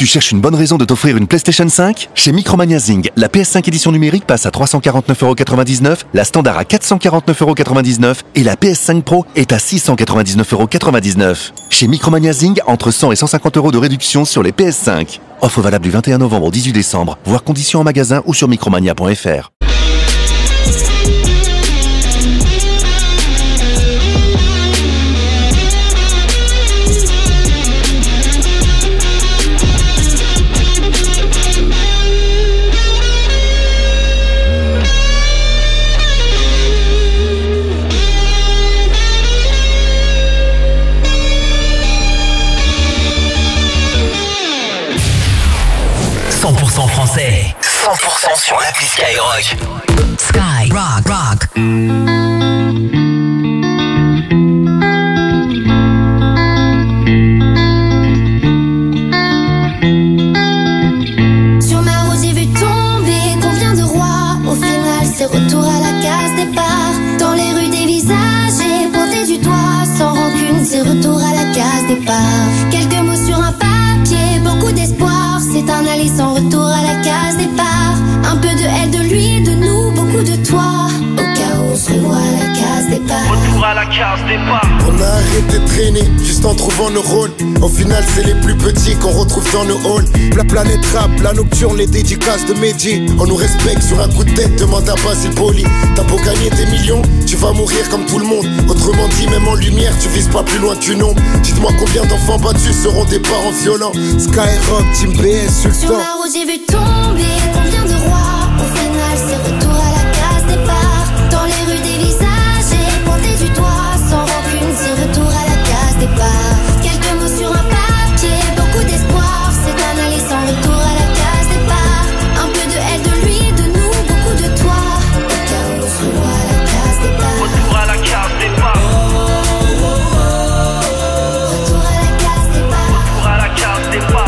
Tu cherches une bonne raison de t'offrir une PlayStation 5 ? Chez Micromania Zing, la PS5 édition numérique passe à 349,99€, la standard à 449,99€ et la PS5 Pro est à 699,99€. Chez Micromania Zing, entre 100 et 150€ de réduction sur les PS5. Offre valable du 21 novembre au 18 décembre, voire conditions en magasin ou sur micromania.fr. Français, 100% sur l'appli Skyrock. Skyrock, rock. Sur ma route j'ai vu tomber combien de rois. Au final c'est retour à la case départ. Dans les rues des visages et pointé du doigt. Sans rancune c'est retour à la case départ. Quelques mots sur un papier, beaucoup d'espoir. C'est un aller sans retour à la case départ. Un peu de elle, de lui, de nous, beaucoup de toi. Au cas où on se revoit à la case départ. Retour à la case départ. On a arrêté de traîner, juste en trouvant nos rôles. Au final c'est les plus petits qu'on retrouve dans nos halls. La planète rap, la nocturne, les dédicaces de Mehdi. On nous respecte sur un coup de tête, demande à Basile Poli. T'as beau gagner des millions, tu vas mourir comme tout le monde. Autrement dit, même en lumière, tu vises pas plus loin que tu nombre. Dites-moi combien d'enfants battus seront des parents violents. Skyrock, Team BS, Sultan. Sur ma route j'ai vu tomber combien de rois. Au final c'est retour à la case départ. Dans les rues des visages et pointé du doigt. Sans rancune c'est retour à la case départ. Quelques mots sur un papier, beaucoup d'espoir. C'est un aller sans retour à la case départ. Un peu de elle, de lui, de nous, beaucoup de toi. Au cas où on se revoit à la case départ. Retour à la case départ. Retour à la case départ. Retour à la case départ.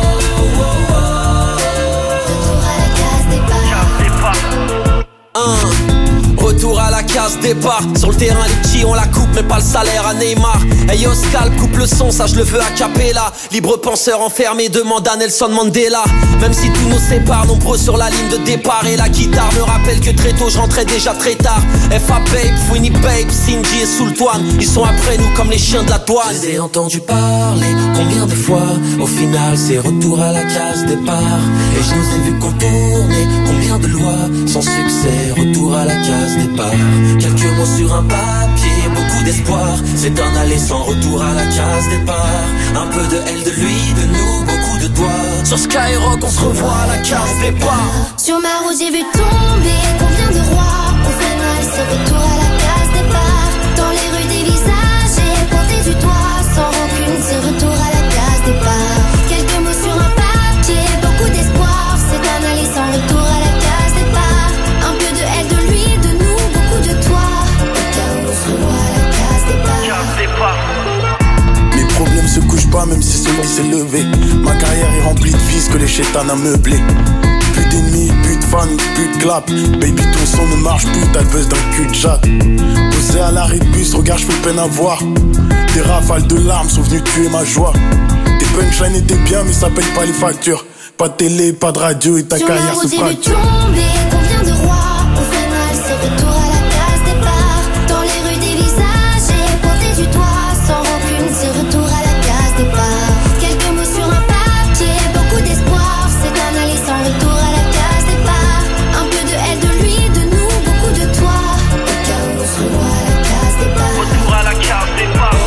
Retour à la case départ. Sur le terrain les petits on la coupe mais pas le salaire à Neymar. Hey yo Scal coupe le son, ça je le veux a cappella. Libre penseur enfermé demande à Nelson Mandela. Même si tout nous sépare, nombreux sur la ligne de départ. Et la guitare me rappelle que très tôt je rentrais déjà très tard. F.A. Babe, Winnie Babe, Cindy et Sultan. Ils sont après nous comme les chiens de la douane. Je les ai entendus parler combien de fois. Au final c'est retour à la case départ. Et je nous ai vus contourner combien de lois. Sans succès, retour à la case départ. Quelques mots sur un papier, beaucoup d'espoir. C'est un aller sans retour à la case départ. Un peu de elle, de lui, de nous, beaucoup de toi. Sur Skyrock on se revoit à la case départ. Sur ma route j'ai vu tomber combien de rois. Au final c'est retour à la case départ. Dans les rues des visages et pointé du doigt. Sans rancune c'est retour à la case départ. Quelques mots sur un papier, beaucoup d'espoir. C'est un aller sans retour à la case départ. Un peu de elle, de lui, de nous, beaucoup de toi. Au cas où on se revoit à la case départ. Case départ. Mes problèmes se couchent pas même si celui s'est levé. Ma carrière est remplie de vices que les chétans a meublé. Plus d'ennemis, plus de fans, plus de clap. Baby ton son ne marche plus, t'as le buzz d'un cul de jatte. Posé à l'arrêt de bus, regarde j'fais peine à voir. Des rafales de larmes sont venues tuer ma joie. Tes punchlines étaient bien mais ça paye pas les factures. Pas de télé, pas de radio et ta carrière se fracture. Sur ma route j'ai vu tomber combien de rois. Au final c'est retour à la case départ. Dans les rues des visages et pointé du doigt. Sans rancune c'est retour à la case départ. Quelques mots sur un papier, beaucoup d'espoir. C'est un aller sans retour à la case départ. Un peu de elle, de lui, de nous, beaucoup de toi. Au cas où on se revoit à la case départ. Retour à la case départ.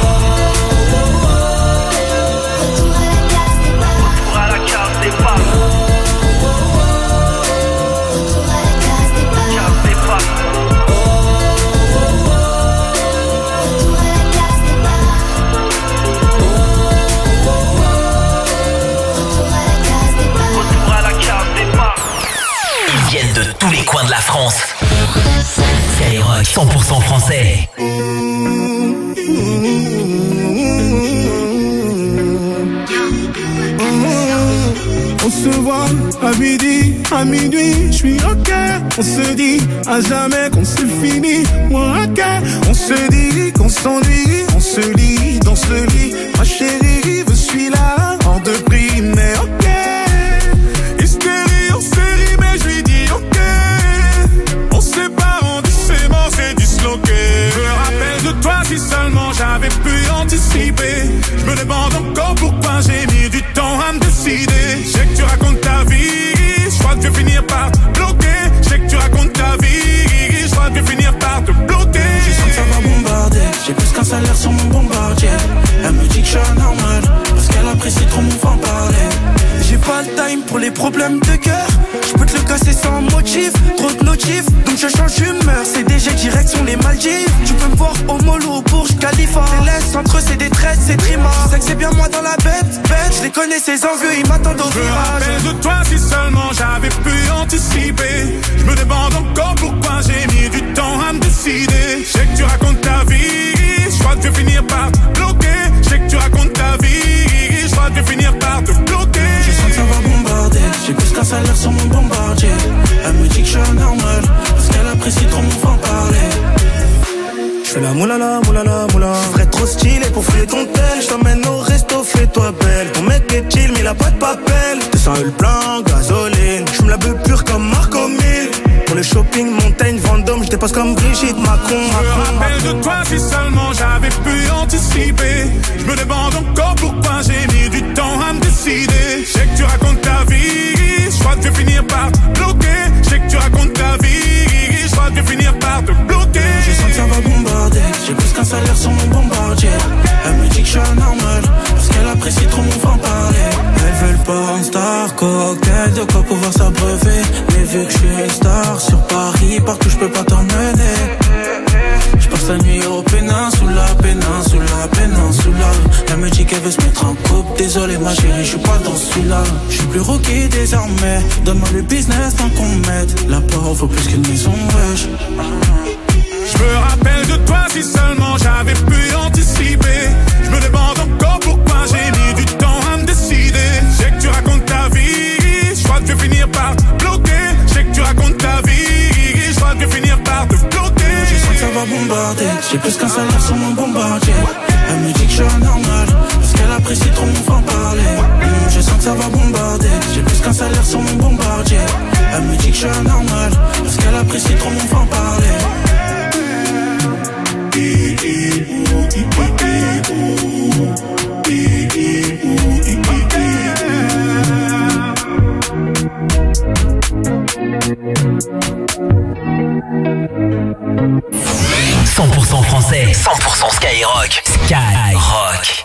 Retour à la case départ. Retour à la case départ. Retour à la case départ. Case départ. Retour à la case départ. Retour à la case départ. Retour à la case départ. Ils viennent de tous les coins de la France. Skyrock 100% français. On se voit à midi, à minuit, je suis ok. On se dit à jamais qu'on se finit. Moi ok, on se dit qu'on s'ennuie. On se lit dans ce lit. Ma chérie, je suis là, hors de prix, mais ok. pour les problèmes de cœur. Je peux te le casser sans motif, trop de notifs, donc je change d'humeur. C'est DG direction les Maldives. Tu peux me voir au mollo, au Burj Khalifa. Les laisse entre eux c'est des traites, c'est trima. Tu sais que c'est bien moi dans la bête, je les connais ces envieux, ils m'attendent au virage. Je me rappelle de toi si seulement j'avais pu anticiper. Je me demande encore pourquoi j'ai mis du temps à me décider. Je sais que tu racontes ta vie, je crois que je vais finir par te bloquer. Je sais que tu racontes ta vie, je crois que je vais finir par te bloquer. Je sens que ça va bombarder, j'ai plus qu'un salaire sur mon bombardier. Elle me dit que je suis anormal, parce qu'elle apprécie trop mon franc-parler. Je fais la moulala, moulala, moula. Je ferais trop stylé pour fouiller ton tel. Je t'emmène au resto, fais-toi belle. Ton mec est chill, mais il a pas de papel. 200 le plein, gasoline. Je me la veux pure comme Marco 1000. Pour le shopping, Montaigne, Vendôme, je dépasse comme Brigitte Macron. Je me rappelle de toi si seulement j'avais pu anticiper. Je me demande encore pourquoi j'ai mis du temps à me décider. Je sais que tu racontes ta vie, je crois que je vais finir par te bloquer. Je sais que tu racontes ta vie, je crois que je vais finir par te bloquer. Je sens que ça va bombarder, j'ai plus qu'un salaire sur mon bombardier. Elle me dit que je suis anormal, parce qu'elle apprécie trop mon franc-parler. Elles veulent pas un star, cocktail, de quoi pouvoir s'abreuver. Mais vu que je suis une star sur Paris, partout je peux pas t'emmener. Je passe la nuit au péninsula, péninsula, péninsula. Elle me dit qu'elle veut se mettre en couple. Désolé ma chérie, je suis pas dans celui-là. Je suis plus rookie désormais. Donne-moi le business tant qu'on m'aide. La porte vaut plus qu'une maison, wesh. Je me rappelle de toi si seulement j'avais pu anticiper. Je me demande encore pourquoi j'ai mis du temps à me décider. Je sais que tu racontes ta vie, je crois que je vais finir par te bloquer. Je sais que tu racontes ta vie, je crois que je vais finir par te bloquer. Je sens que ça va bombarder, j'ai plus qu'un salaire sur mon bombardier. Elle me dit que je suis anormal, parce qu'elle apprécie trop mon franc-parler. Je sens que ça va bombarder, j'ai plus qu'un salaire sur mon bombardier. Elle me dit que je suis anormal, parce qu'elle apprécie trop mon franc-parler. 100% français, 100% Skyrock. Skyrock.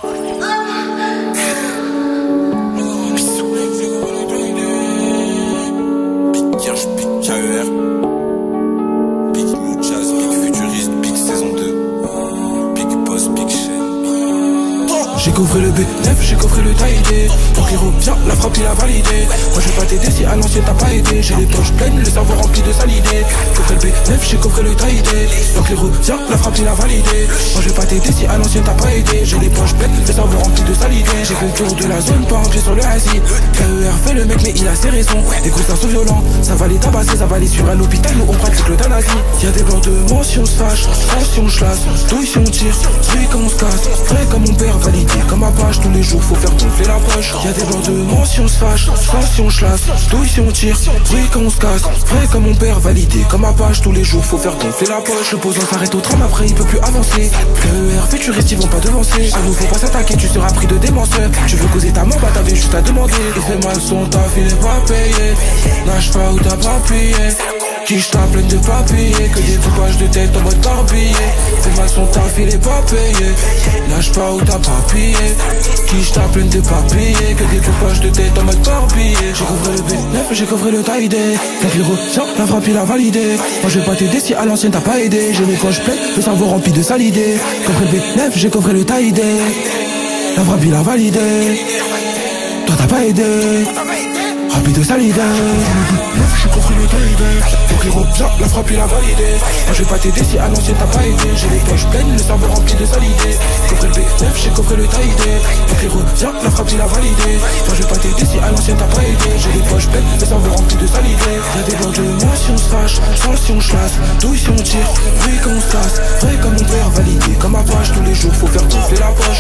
Big Kirsch, Big KER, Big New Jazz, Big Futuriste, Big Saison 2, Big Boss, Big Chain. J'ai coffré le B9, j'ai coffré le taillé. Pour qu'il revient, la frappe il a validé. Moi je vais pas t'aider si à l'ancienne t'as pas aidé. J'ai les poches pleines, le cerveau rempli de sale idée. Coffré le B9, j'ai coffré le taillé. Donc il revient, la frappe il a validé. Moi je vais pas t'aider si à l'ancienne t'as pas aidé. J'ai les poches pleines, le cerveau rempli de sale idée. J'ai fait le tour de la zone, pas ancré sur le assis. KER fait le mec mais il a ses raisons. Les gros sont violents, ça va les tabasser, ça va aller sur un hôpital où on pratique l'euthanasie. Y'a des blancs de mention se fâche, tension je lasse, douille si on tire, bruit quand on se casse. Vrai comme mon père validé, comme ma page tous les jours faut faire gonfler la poche. Y'a des blancs de mention se fâche, tension je lasse, douille si on tire, bruit quand on se casse. Vrai comme mon père validé, comme ma page tous les jours faut faire gonfler la poche. Le posant s'arrête au tram après il peut plus avancer. KER futuriste ils vont pas devancer. À nous faut pas s'attaquer, tu seras pris de démenceur. Tu veux causer ta mort, bah t'avais juste à demander. Il fait mal son taf, il est pas payé. Lâche pas ou t'as pas plié. Quiche ta pleine de papier, que des coupages de tête en mode barbillé. Fait mal son taf, il est pas payé. Lâche pas ou t'as pas pillé. Quiche ta pleine de papier, que des coupages de tête en mode barbillé. J'ai coffré le B9, j'ai coffré le taille-dé. Quand il revient, la frappe il a validé. Moi je vais pas t'aider si à l'ancienne t'as pas aidé. J'ai les poches pleines, le cerveau rempli de sale idée. Coffré le B9, j'ai coffré le taille-dé. La frappe il a validé. Toi t'as pas aidé. Rempli de sale idée. J'ai coffré le taille-dé. Faut qu'il revient, la frappe il a validé. Moi je vais pas t'aider si à l'ancienne t'as pas aidé. J'ai les poches pleines, le cerveau rempli de sale idée. Coffré le B9, j'ai coffré le taille-dé. Faut qu'il revient, la frappe il a validé. Moi je vais pas t'aider si à l'ancienne t'as pas aidé. J'ai les poches pleines, le cerveau rempli de sale idée. Y'a des blancs de moi si on se fâche, sans si on chasse, douille si on tire, bruit quand on se casse. Vrai comme mon père validé, comme ma page tous les jours faut faire gonfler la poche.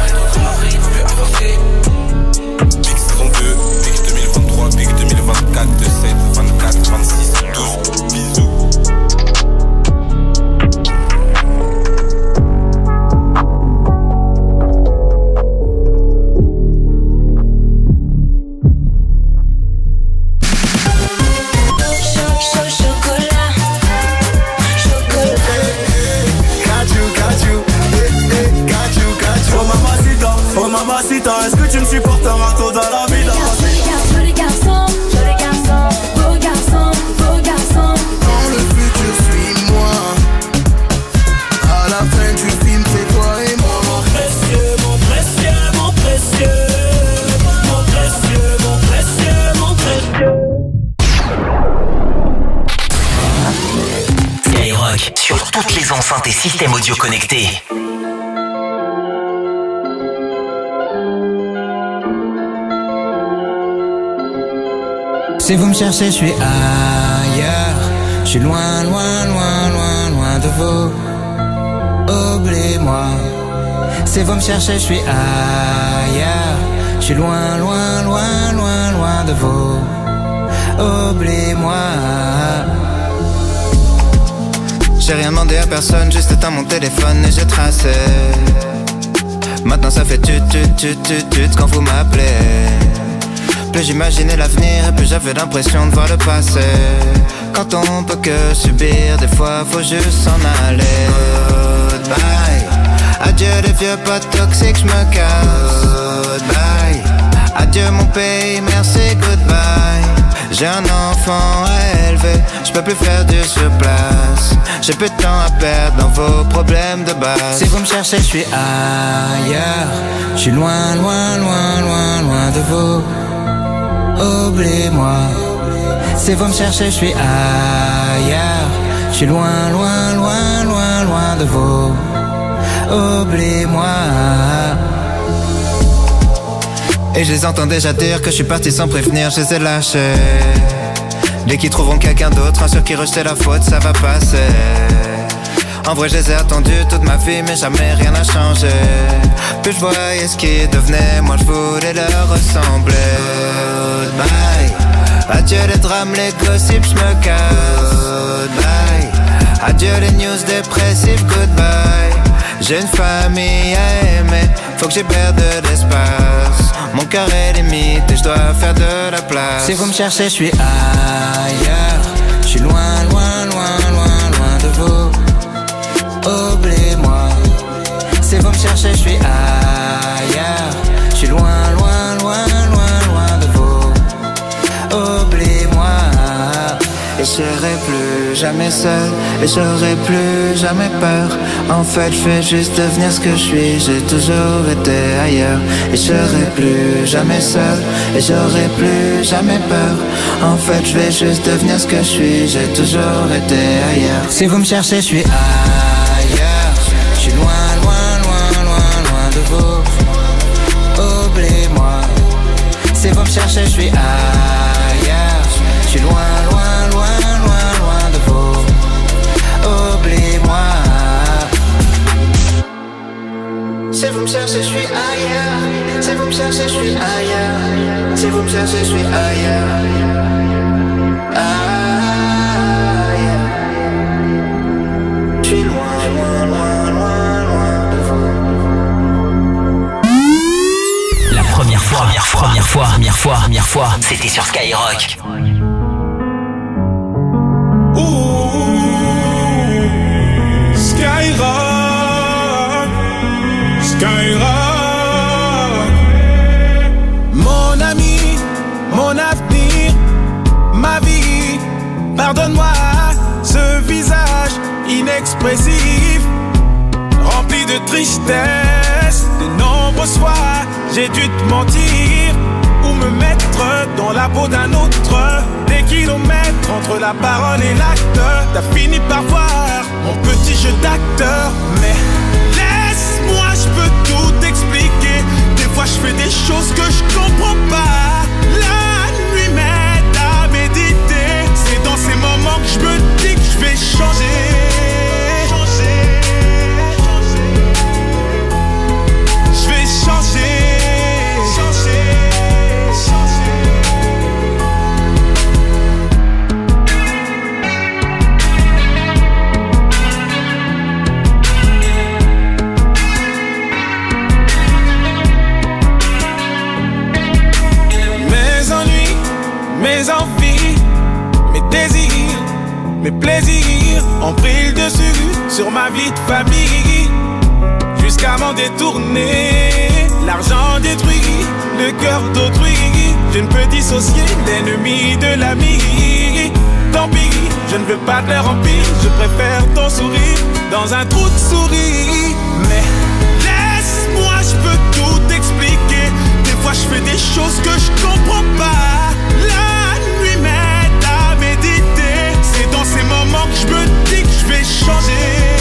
Big Saison 2, Big 2023, Big 2024, 27, 24, 26, 12, bisous. Est-ce que tu me supporteras tôt dans la vie? Tous les garçons toutes les enceintes et systèmes audio connectés. Si vous me cherchez, je suis ailleurs. Je suis loin, loin, loin, loin, loin de vous. Oubliez-moi. Si vous me cherchez, je suis ailleurs. Je suis loin, loin, loin, loin, loin de vous. Oubliez-moi. J'ai rien demandé à personne, juste éteint mon téléphone et j'ai tracé. Maintenant ça fait tut quand vous m'appelez. Plus j'imaginais l'avenir et plus j'avais l'impression de voir le passé. Quand on peut que subir, des fois faut juste s'en aller. Goodbye. Adieu les vieux potes toxiques, j'me casse. Goodbye. Adieu mon pays, merci, goodbye. J'ai un enfant à élever, j'peux plus faire du surplace. J'ai peu de temps à perdre dans vos problèmes de base. Si vous me cherchez, je suis ailleurs. Je suis loin, loin, loin, loin, loin de vous. Oubliez-moi. Si vous me cherchez, je suis ailleurs. Je suis loin, loin, loin, loin, loin de vous. Oubliez-moi. Et je les entends déjà dire que je suis parti sans prévenir, je les ai lâchés. Dès qu'ils trouveront quelqu'un d'autre, un sur qui rejeter la faute, ça va passer. En vrai, je les ai attendus toute ma vie, mais jamais rien n'a changé. Plus je voyais ce qu'ils devenaient, moi je voulais leur ressembler. Goodbye. Adieu les drames, les gossips, je me casse. Goodbye. Adieu les news dépressives, goodbye. J'ai une famille à aimer, faut que j'ai perde de l'espace. Mon cœur est limite et je dois faire de la place. Si vous me cherchez, je suis ailleurs. Je suis loin, loin, loin, loin, loin de vous. Oubliez-moi. Si vous me cherchez, je suis ailleurs. Je suis loin, loin, loin, loin, loin de vous. Oubliez-moi. Et je serai plus jamais seul, et j'aurai plus jamais peur. En fait, je vais juste devenir ce que je suis. J'ai toujours été ailleurs. Et je serai plus jamais seul, et j'aurai plus jamais peur. En fait, je vais juste devenir ce que je suis. J'ai toujours été ailleurs. Si vous me cherchez, je suis ailleurs. Je suis loin, loin, loin, loin, loin de vous. Oubliez-moi. Si vous me cherchez, je suis ailleurs. Je suis loin, loin, loin, loin, loin de vous. Oubliez-moi. Si vous me cherchez, je suis ailleurs. Si vous me cherchez, je suis ailleurs. Si vous me cherchez, je suis ailleurs. Je suis loin, loin, loin, loin, loin de vous. La première fois, c'était sur Skyrock. Skyrock. Mon ami, mon avenir, ma vie. Pardonne-moi ce visage inexpressif, rempli de tristesse. De nombreuses fois, j'ai dû te mentir ou me mettre dans la peau d'un autre. Des kilomètres entre la parole et l'acte. T'as fini par voir mon petit jeu d'acteur, mais laisse-moi, je peux tout expliquer. Des fois je fais des choses que je comprends pas. La nuit m'aide à méditer. C'est dans ces moments que je me dis que je vais changer. Je vais changer. Mes envies, mes désirs, mes plaisirs ont pris le dessus sur ma vie de famille. Jusqu'à m'en détourner, l'argent détruit le cœur d'autrui. Je ne peux dissocier l'ennemi de l'ami. Tant pis, je ne veux pas de leur empire. Je préfère ton sourire dans un trou de souris. Mais laisse-moi, je peux tout expliquer. Des fois je fais des choses que je comprends pas. La nuit m'aide à méditer. C'est dans ces moments que je me dis que je vais changer.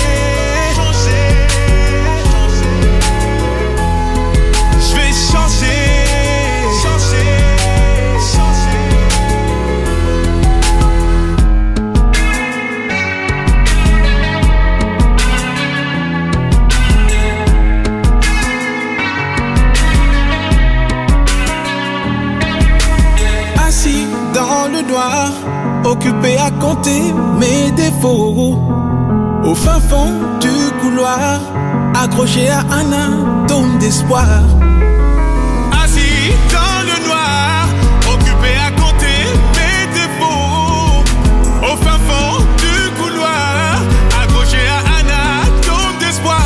noir, occupé à compter mes défauts. Au fin fond du couloir, accroché à un atome d'espoir. Assis dans le noir, occupé à compter mes défauts. Au fin fond du couloir, accroché à un atome d'espoir.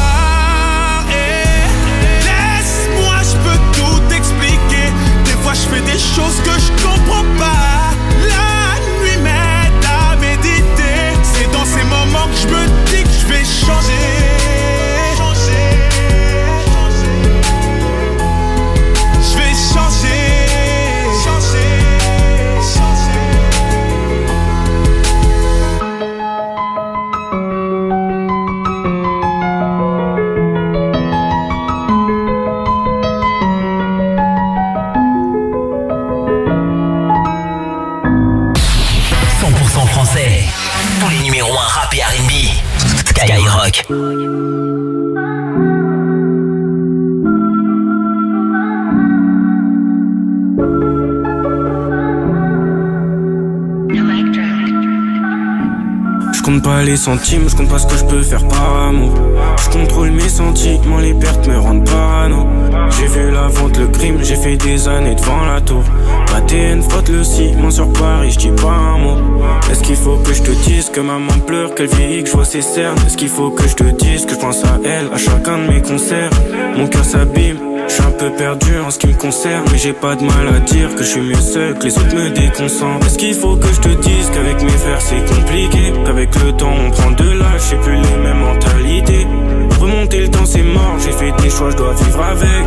Et laisse-moi, je peux tout expliquer. Des fois je fais des choses que je comprends pas. La nuit m'aide à méditer. C'est dans ces moments que je me dis que je vais changer. Je vais changer. 100% français. Tous les numéros 1 rap et R&B. Skyrock. Je compte pas les centimes, je compte pas ce que je peux faire par amour. Je contrôle mes sentiments, les pertes me rendent parano. J'ai vu la vente, le crime, j'ai fait des années devant la tour. Ma TN frotte le ciment sur Paris, je dis pas un mot. Est-ce qu'il faut que je te dise que maman pleure, qu'elle vieillit, que je vois ses cernes? Est-ce qu'il faut que je te dise que je pense à elle, à chacun de mes concerts? Mon cœur s'abîme, je suis un peu perdu en ce qui me concerne, mais j'ai pas de mal à dire que je suis mieux seul, que les autres me déconcentrent. Est-ce qu'il faut que je te dise qu'avec mes frères c'est compliqué, qu'avec le temps on prend de l'âge, j'ai plus les mêmes mentalités. Remonter le temps c'est mort, j'ai fait des choix, je dois vivre avec.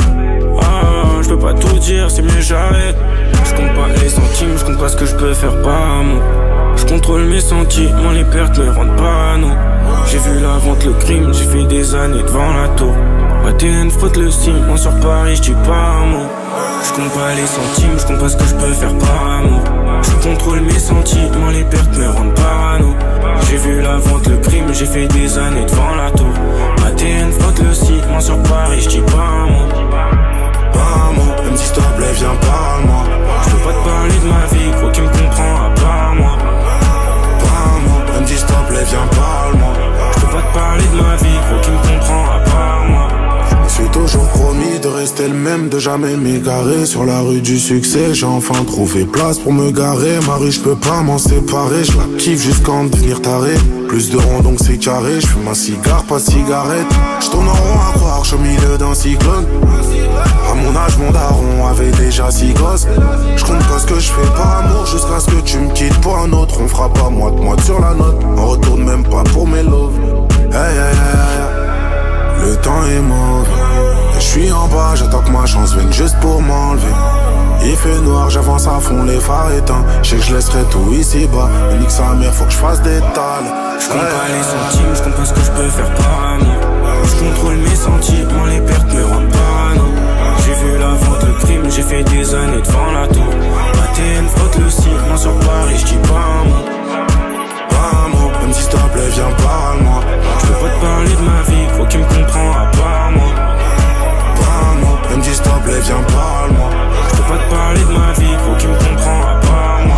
Ah, je peux pas tout dire, c'est mieux j'arrête. Je compte pas les centimes, je compte pas ce que je peux faire par amour. Je contrôle mes sentiments, les pertes me rendent parano. J'ai vu la vente, le crime, j'ai fait des années devant la tour. Ma TN frotte le ciment sur Paris, je dis pas un mot. Je compte pas les centimes, je compte pas ce que je peux faire par amour. Je contrôle mes sentiments, les pertes me rendent parano. J'ai vu la vente, le crime, j'ai fait des années devant la tour. Ma TN frotte le ciment sur Paris, je dis pas un mot. Pas un mot, elle me dit s'il te plaît, viens parle-moi. Je peux pas te parler de ma vie, gros qui me comprend à part moi. Pas un mot, elle me dit s'il te plaît, viens parle-moi. Je peux pas te parler de ma vie, gros qui me comprend à part moi. Je me suis toujours promis de rester le même, de jamais m'égarer. Sur la rue du succès, j'ai enfin trouvé place pour me garer. Ma rue, je peux pas m'en séparer, je la kiffe jusqu'à en devenir taré. Plus de ronds donc c'est carré, je fume un cigare, pas de cigarette. Je tourne en rond à croire, je suis au milieu d'un cyclone. À mon âge, mon daron avait déjà 6 gosses. Je compte pas ce que je fais par amour, jusqu'à ce que tu me quittes pour un autre. On fera pas moite-moite sur la note, on retourne même pas pour mes loves. Hey, hey, hey, hey. Le temps est mauvais, je suis en bas, j'attends que ma chance vienne juste pour m'enlever. Il fait noir, j'avance à fond, les phares éteints. Je sais que je laisserai tout ici bas. Mais nique sa mère, faut que je fasse des tales. Je compte pas les centimes, je compte pas ce que je peux faire par amour. Je contrôle mes sentiments, les pertes me rendent parano. J'ai vu la vente, le crime, j'ai fait des années devant la tour. Ma TN frotte le ciment sur Paris, je dis pas un mot. Pas un mot, elle me dit s'il te plaît, viens parle-moi. Je peux pas te parler de ma vie, gros qui me comprend à part moi. Pas un mot, elle me dit s'il te plaît, viens parle-moi. Je peux pas te parler de ma vie, gros qui me comprend à part moi.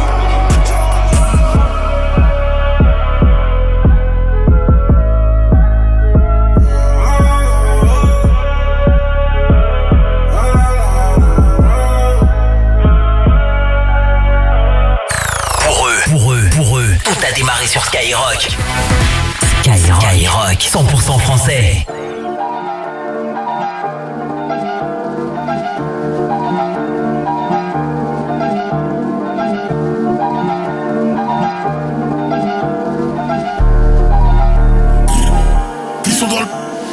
Pour eux, tout a démarré sur Skyrock. Skyrock, 100% français. Ils sont dans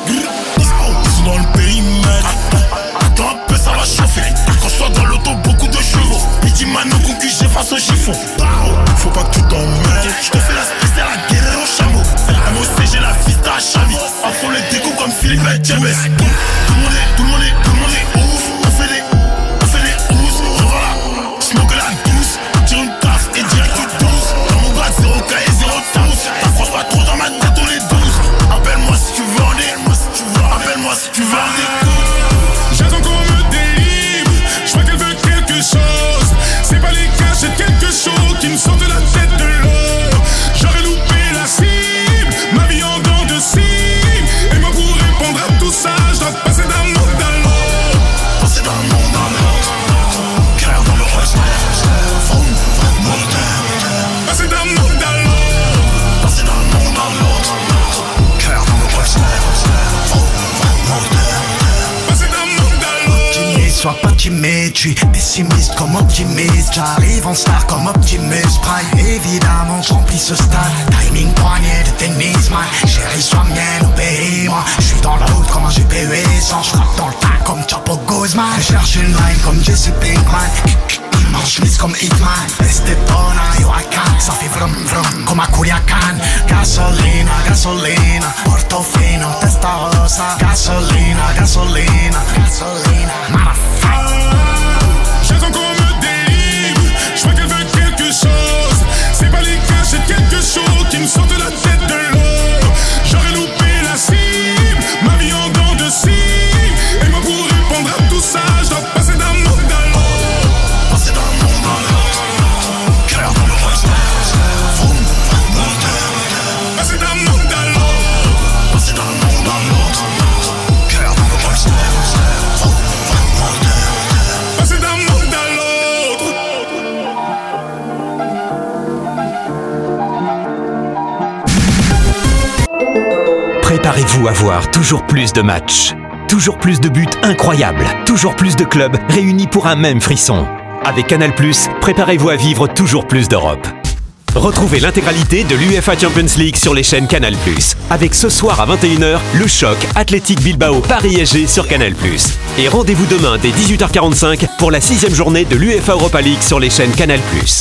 le périmètre. Attends un peu, ça va chauffer. Quand je sois dans l'auto, beaucoup de chevaux. Midi Mano concu, j'efface au chiffon. Faut pas que tu t'emmènes. Je te fais la spéciale à guérir au chameau. MOC, j'ai la fista à Chavi. À fond les découps comme Philippe et James. Tout le monde est ouf. On fait des housses. Revoilà, smoke la douce. Tire une taf et direct du 12. Dans mon grade, 0K et 0 tous. T'approches pas trop dans ma tête, on est 12. Appelle-moi si tu veux en écoute. Appelle-moi si tu veux en écoute. J'attends qu'on me délivre. Je vois qu'elle veut quelque chose. C'est pas les caches, c'est quelque chose qui timide, j'suis pessimiste comme optimiste. J'arrive en star comme Optimus Prime. Évidemment j'remplis ce stade. Timing poignet de tennis, man. Chérie sois mienne, obéis-moi. J'suis dans la route comme un GPU essence. J'frappe dans le tas comme Chapo Guzman. Cherche une line comme Jesse Pinkman. En chemise comme Hitman. Estepona, Huracan. Ça fait vrum vrum comme à Culiacan. Gasolina, gasolina. Portofino, Testarossa. Gasolina, gasolina, gasolina. Motherfucker. J'attends qu'on me délivre. J'vois qu'elle veut quelque chose. C'est pas les cas, c'est quelque chose qui me sort de la tête de l'eau. J'aurais loupé la cible. Ma vie en dents de scie. Et moi pour répondre à tout ça, j'dois passer d'un monde à l'autre. Préparez-vous à voir toujours plus de matchs, toujours plus de buts incroyables, toujours plus de clubs réunis pour un même frisson. Avec Canal+, préparez-vous à vivre toujours plus d'Europe. Retrouvez l'intégralité de l'UEFA Champions League sur les chaînes Canal+. Avec ce soir à 21h, le choc Athletic Bilbao Paris-SG sur Canal+. Et rendez-vous demain dès 18h45 pour la 6e journée de l'UEFA Europa League sur les chaînes Canal+.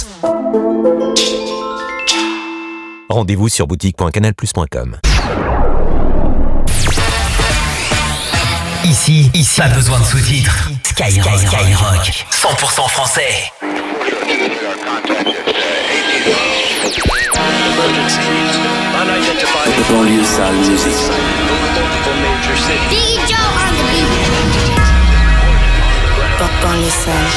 Rendez-vous sur boutique.canalplus.com. Ici, pas besoin de sous-titres. Skyrock, 100% français. The banlieue sale music. DJ on the beat. Banlieue sale.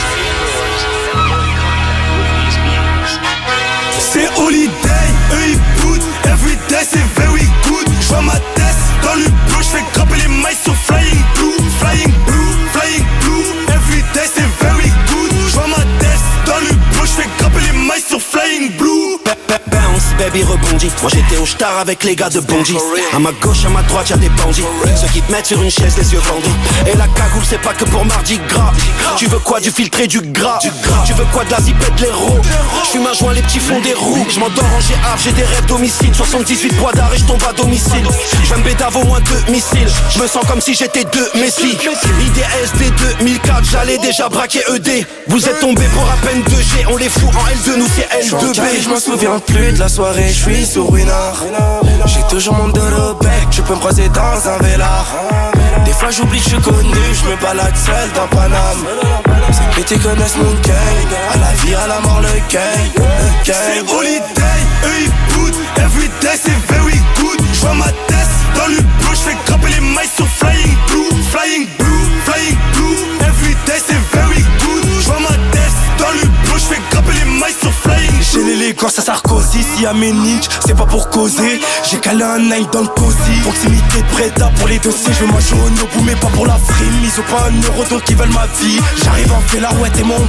C'est holiday, eux ils boutent. Everyday c'est very good. J'vois ma tête dans le bleu. J'fais grimper les mailles sur flying blue. Flying blue, flying blue. Everyday c'est very good. J'vois ma tête dans le bleu. J'fais grimper les mailles sur flying blue. Bounce, baby rebondit. Moi j'étais au star avec les gars de Bondy. À ma gauche, à ma droite y'a des bandits. Ceux qui te mettent sur une chaise, les yeux vendus. Et la cagoule c'est pas que pour Mardi Gras. Tu veux quoi, du filtré, du gras. Tu veux quoi, de la zipette, de l'héros. J'fume un joint, les petits fonds des roues. J'm'endors en GR, j'ai des rêves d'homicide. 78 poids d'arrêt, j'tombe à domicile. J'vais me bédave au moins 2 missiles. J'me sens comme si j'étais 2 Messi. IDSD 2004, j'allais déjà braquer ED. Vous êtes tombés pour à peine 2G. On les fout en L2, nous c'est L2B. J'm'en souviens plus de la soirée, j'suis sur Winard. J'ai toujours mon dos au bec, tu peux me croiser dans un Vélard. Des fois j'oublie que je suis connu, j'me balade seul dans Paname. C'est que tu connaisses mon gang, à la vie, à la mort, le gang. C'est holiday, eux ils boutent. Everyday c'est very good. J'vois ma tête dans le bleu. J'fais grimper les mailles sur flying blue. Flying blue, flying blue. Everyday c'est very good. J'vois ma tête dans le bleu. J'fais grimper les mailles sur flying blue. J'ai l'élégance à Sarkozy. Si y'a mes niches, c'est pas pour causer. J'ai calé un nine dans le cosy. Proximité de Breda pour les dossiers. Je veux manger au Nobu mais pas pour la frime. Ils ont pas un euro donc ils veulent ma vie. J'arrive en fait là, ouais t'es mon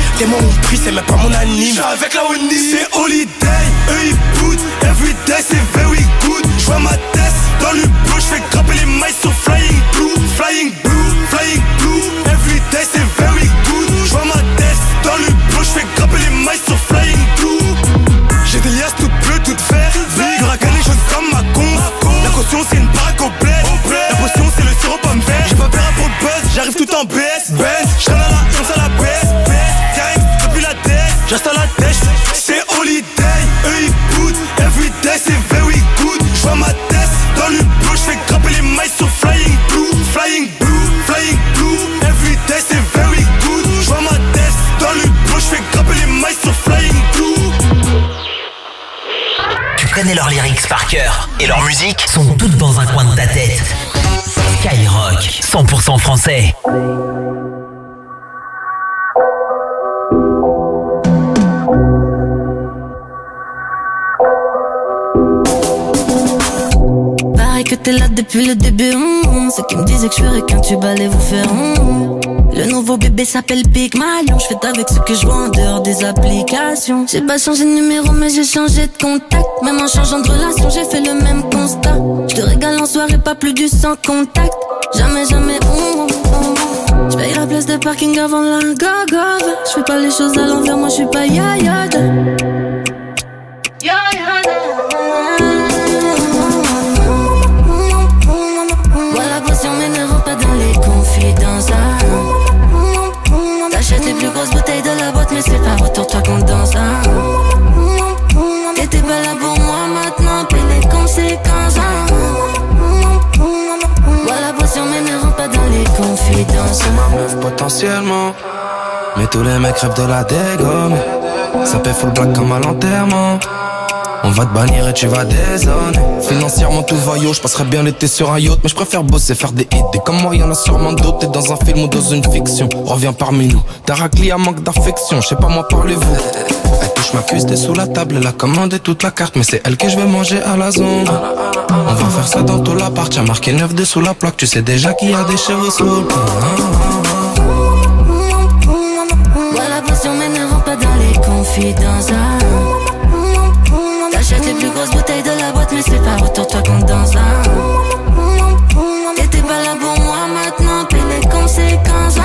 prix, c'est même pas mon anime. J'suis avec la Oni. C'est holiday, eux ils boutent. Everyday c'est very good. J'vois ma tête dans le bleu. J'fais grimper les mailles sur flying blue. Flying blue, flying blue. Everyday c'est very good. J'vois ma tête dans le bleu. J'fais grimper les mailles sur flying blue. J'ai des liasses toutes bleues, toutes vertes. Huracan les choses comme ma con. La caution c'est une baraque au bled. La potion c'est le sirop pomme vert. J'ai pas peur pour le buzz, j'arrive tout en BS. J'traîne à la 11 à la baisse. Gang, depuis la tête, j'reste à la tête. C'est holiday, eux ils boutent. Everyday c'est very good. J'vois ma tête dans le bleu. J'fais grimper les mailles sur flying blue. Flying blue, flying blue. Everyday c'est very good. J'vois ma tête dans le bleu. J'fais grimper les mailles sur flying blue. Tu connais leurs lyrics par cœur et leurs musiques sont toutes dans un coin de ta tête. Skyrock, 100% français. Pareil que t'es là depuis le début. Ceux qui me disaient que je ferais qu'un tube allait vous faire. Le nouveau bébé s'appelle Big Malion. Je fais avec ce que je vois en dehors des applications. J'ai pas changé de numéro mais j'ai changé de contact. Même en changeant de relation j'ai fait le même constat. Je te régale en soirée, pas plus du sans contact. Jamais, jamais, J'paye la place de parking avant la gogove. J'fais pas les choses à l'envers, moi j'suis pas yayade. Voilà potion mais ne rentre pas dans les confidences. T'achètes les plus grosses bouteilles de la boîte mais c'est pas retour-toi qu'on danse. T'étais pas là pour moi maintenant, paye les conséquences. Voilà potion mais ne rentre pas dans les confidences. C'est ma meuf potentiellement, mais tous les mecs rêvent de la dégomme. Ça paie full black comme à l'enterrement. On va te bannir et tu vas dézonner. Financièrement tout va yo, j'passerais bien l'été sur un yacht. Mais j'préfère bosser, faire des hits. Et comme moi y'en a sûrement d'autres. T'es dans un film ou dans une fiction, reviens parmi nous. T'as raclé à manque d'affection, j'sais pas moi parlez-vous. Elle touche ma cuisse, t'es sous la table. Elle a commandé toute la carte, mais c'est elle que je vais manger à la zone. On va faire ça dans tout l'appart. Y'a marqué 9-2 sous la plaque. Tu sais déjà qu'il y a des cheveux sous le pont. Voilà potion mais ne rentre pas dans les confidences. T'achètes les plus grosses bouteilles de la boîte mais c'est pas retour-toi qu'on danse. T'étais pas là pour moi maintenant, paye les conséquences.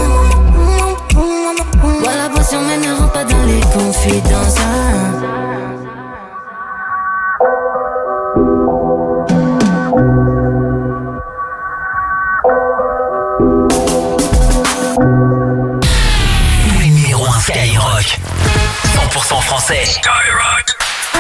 Voilà potion mais ne rentre pas dans les confidences. Numéro 1 Skyrock, 100% français. Skyrock.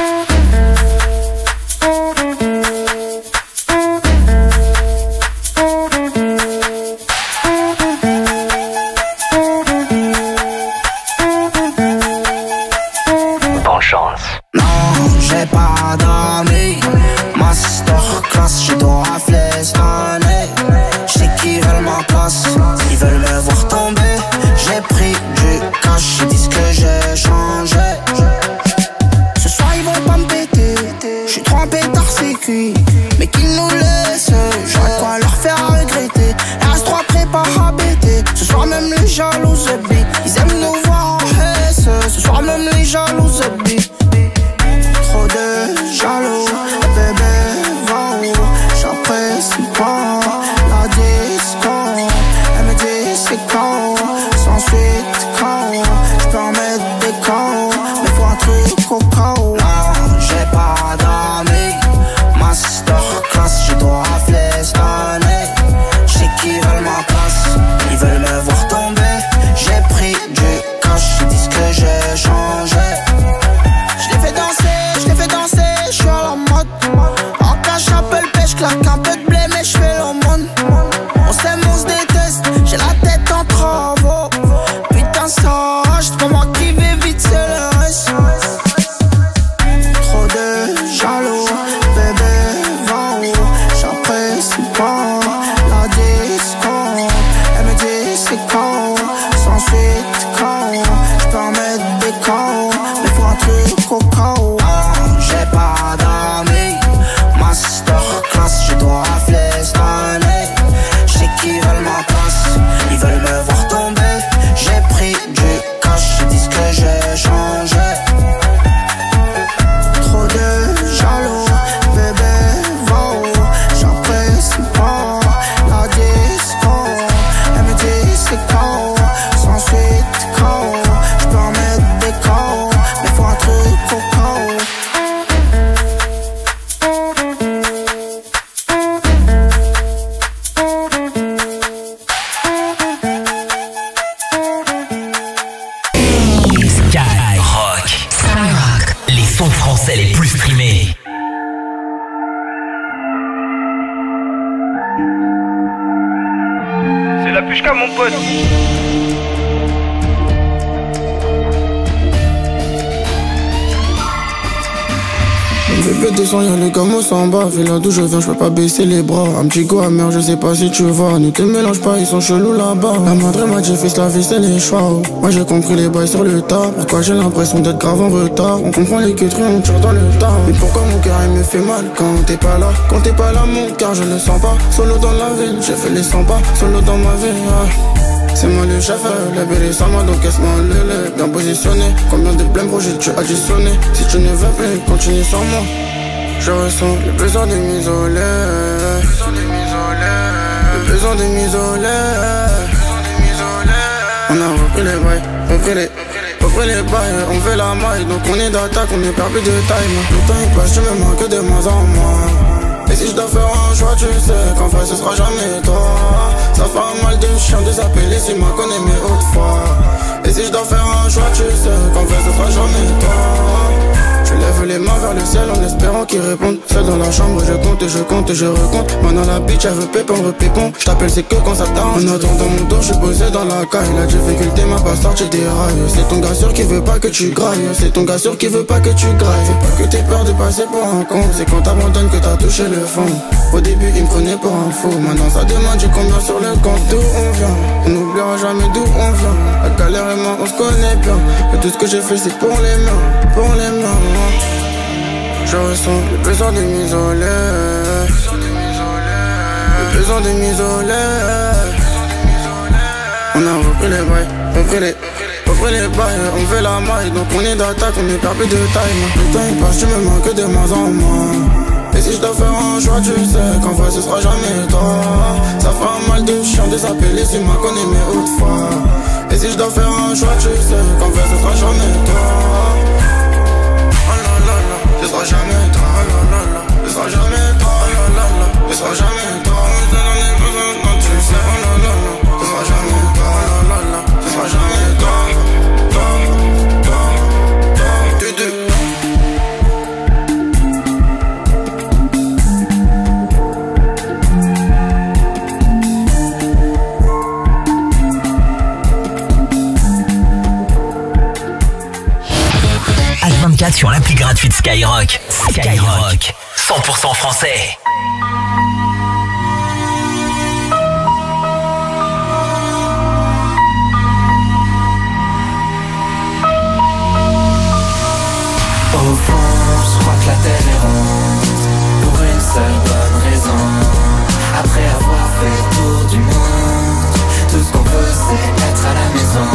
Bonne chance. Non, j'ai pas d'amis. Masterclass, je dois flestonner. J'sais qu'ils veulent ma place, ils veulent me voir tomber. J'ai pris du cash, ils disent que j'ai changé. Ce soir ils vont pas me péter, j'suis trop en pétard, c'est cuit. Mais qu'ils nous laissent, j'aurais quoi leur faire regretter. RS3 prépare à bêter. Ce soir même les jalouses billes, ils aiment nous voir en haisse. Ce soir même les jalouses billes. Trop de jaloux, bébé va où? J'apprécie pas la disco. Elle me dit c'est quand, sans suite quand. J'peux en mettre des quand, mais faut un truc au cas où. Non, j'ai pas d'amis. Masterclass, je dois flestonner. J'sais qu'ils veulent ma place, ils veulent me voir tomber. J'ai pris du cash, ils disent que j'ai changé. Je l'ai fait danser, je suis à la mode. En cash, j'appelle pêche, claque un peu de blé, mais je fais l'aumône. On s'aime, on se déteste, j'ai la tête en travaux. Putain, ça, c'est pas moi qui vais vite, c'est le reste. Trop de jaloux, bébé, va où? J'apprécie pas la disco. Elle me dit c'est quand, sans suite quand. J'peux en mettre des quand, mais faut un truc au cas où. J'ai pas d'amis. Masterclass, je dois flestonner. J'sais qu'ils veulent ma place, ils veulent me voir tomber. J'ai pris du cash, ils disent que j'ai changé. Trop de jaloux, bébé, va où? J'apprécie pas la disco. Elle me dit c'est quand, sans suite quand. J'peux en mettre des quand, mais faut un truc au cas où. Skyrock. Les sons français les plus streamés. C'est la pushka mon pote. Bébé descend, y'a les gamos en bas. Fais là d'où je viens, j'peux pas baisser les bras. Un petit go amer, je sais pas si tu vois. Ne te mélange pas, ils sont chelous là-bas. La madre m'a dit fils, la vie c'est les choix. Moi j'ai compris les bails sur le tas. Pourquoi j'ai l'impression d'être grave en retard? On comprend les queuteries, on tire dans le tas. Mais pourquoi mon cœur il me fait mal quand t'es pas là? Quand t'es pas là mon cœur je le sens pas. Solo dans la ville, j'ai fait les 100 pas. Solo dans ma vie, C'est moi le chef, la belle est sans moi, donc casse-moi le bien positionné. Combien de blèmes projets tu additionné? Si tu ne veux plus, continue sans moi. Je ressens le besoin de m'isoler. Le besoin de m'isoler. repris les bails, repris les bails, on fait la maille, donc on est d'attaque, on est perdu de taille. Le temps il passe, je me manque de moins en moins. Et si je dois faire un choix, tu sais qu'en fait ce sera jamais toi. Ça fait mal de chien de s'appeler si m'a connais mais autrefois. Et si je dois faire un choix, tu sais qu'en fait ce sera jamais toi. Je lève les mains vers le ciel en espérant qu'ils répondent. Seul dans la chambre, je compte et je compte et je recompte. Maintenant la bitch, elle veut pépon, repépon. Je t'appelle, c'est que quand ça t'arrange. En attendant mon dos, je suis posé dans la caille. La difficulté m'a pas sorti des rails. C'est ton gars sûr qui veut pas que tu grailles. C'est ton gars sûr qui veut pas que tu grailles. C'est pas que t'aies peur de passer pour un con. C'est quand t'abandonnes que t'as touché le fond. Au début, il me prenait pour un fou. Maintenant ça demande, j'ai combien sur le compte. D'où on vient, on n'oubliera jamais d'où on vient. La galère et moi, on se connaît bien. Et tout ce que j'ai fait, c'est pour les mains, pour les mains. Je ressens le besoin de m'isoler, le besoin de m'isoler. On a repris les bails, repris les bails, on fait la maille, donc on est d'attaque, on est perdu de taille. Le temps il passe, je me manque de moins en moins. Et si je dois faire un choix, tu sais qu'en vrai ce sera jamais toi. Ça fera mal de chien de s'appeler si m'a connais mais autrefois. Et si je dois faire un choix, tu sais qu'en vrai ce sera jamais toi. Ce sera jamais toi, ce sera jamais toi, ce sera jamais toi. Tu sais, ce sera jamais toi, ce sera jamais toi. H24 sur l'appli gratuite Skyrock. Skyrock, 100% français. Au fond, je crois que la terre est ronde, pour une seule bonne raison. Après avoir fait le tour du monde, tout ce qu'on veut c'est être à la maison.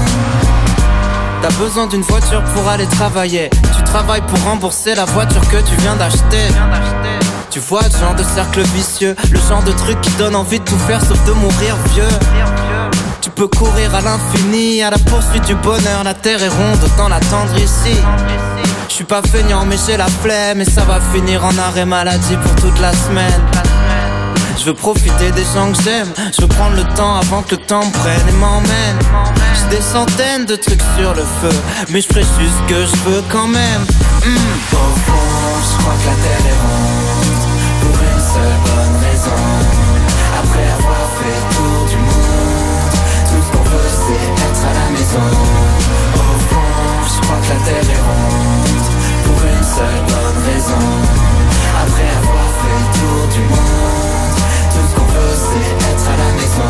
T'as besoin d'une voiture pour aller travailler. Tu travailles pour rembourser la voiture que tu viens d'acheter. Tu vois le genre de cercle vicieux, le genre de truc qui donne envie de tout faire sauf de mourir vieux. Tu peux courir à l'infini, à la poursuite du bonheur. La terre est ronde, autant l'attendre ici. Je suis pas feignant mais j'ai la flemme, et ça va finir en arrêt maladie pour toute la semaine. Je veux profiter des gens que j'aime, je veux prendre le temps avant que le temps me prenne et m'emmène. J'ai des centaines de trucs sur le feu, mais je ferai juste ce que je veux quand même. Au fond, je crois que la terre est ronde, pour une seule bonne raison. Après avoir fait le tour du monde, tout ce qu'on veut c'est être à la maison. Au fond, je crois que la terre est ronde, pour une seule bonne raison. Après avoir fait le tour du monde, tout ce qu'on veut c'est être à la maison.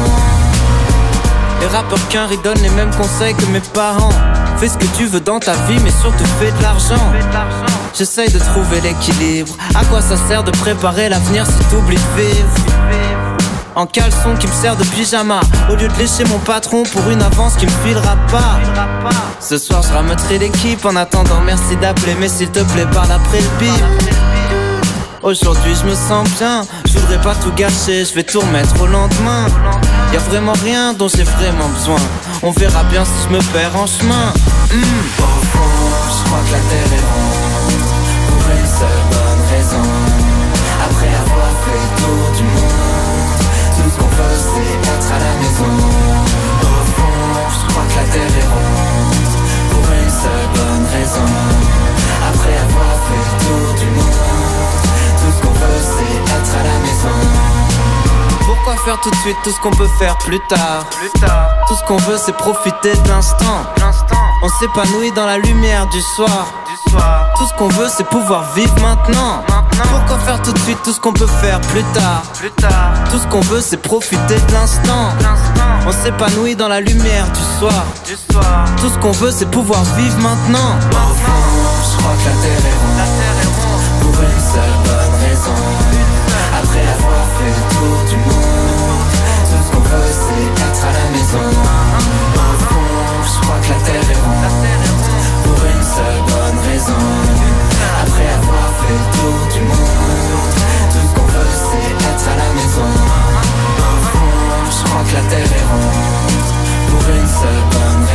Les rappeurs qu'un riz donnent les mêmes conseils que mes parents. Fais ce que tu veux dans ta vie mais surtout fais de l'argent. J'essaye de trouver l'équilibre. À quoi ça sert de préparer l'avenir si t'oublies de vivre? En caleçon qui me sert de pyjama, au lieu de lécher mon patron pour une avance qui me filera pas. Ce soir je rameuterai l'équipe. En attendant merci d'appeler, mais s'il te plaît parle après le bip. Aujourd'hui je me sens bien, je voudrais pas tout gâcher, je vais tout remettre au lendemain. Y'a vraiment rien dont j'ai vraiment besoin, on verra bien si je me perds en chemin. Au fond, je crois que la terre est ronde, pour une seule bonne raison. Après avoir fait le tour du monde, tout ce qu'on veut c'est être à la maison. Au fond, je crois que la terre est ronde, pour une seule bonne raison. Après avoir fait le tour du monde, tout ce qu'on veut c'est être à la maison. Pourquoi faire tout de suite tout ce qu'on peut faire plus tard? Tout ce qu'on veut c'est profiter de l'instant. On s'épanouit dans la lumière du soir. Tout ce qu'on veut c'est pouvoir vivre maintenant. Pourquoi faire tout de suite tout ce qu'on peut faire plus tard? Tout ce qu'on veut c'est profiter de l'instant. On s'épanouit dans la lumière du soir. Tout ce qu'on veut c'est pouvoir vivre maintenant. Au fond, je crois que la terre est ronde, pour une seule bonne raison. Après avoir fait le tour du monde, tout ce qu'on veut c'est être à la maison. Au fond, je crois que la terre est ronde, pour une seule bonne raison. Après avoir fait le tour du monde, tout ce qu'on veut c'est être à la maison. Au fond, je crois que la terre est ronde, pour une seule bonne raison.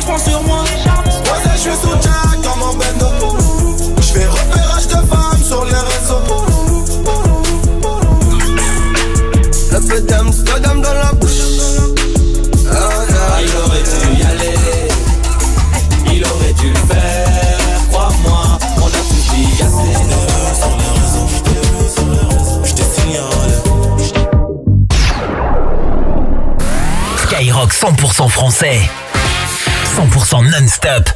prends sur moi. Ouais, je suis sous Jack comme un bendo. Je fais repérage de femmes sur les réseaux. Un peu d'Amsterdam dans la bouche. Il aurait dû y aller, il aurait dû le faire, crois-moi, on a tout dit assez. Sur les réseaux, je te signale. Skyrock 100% français, 100% non-stop.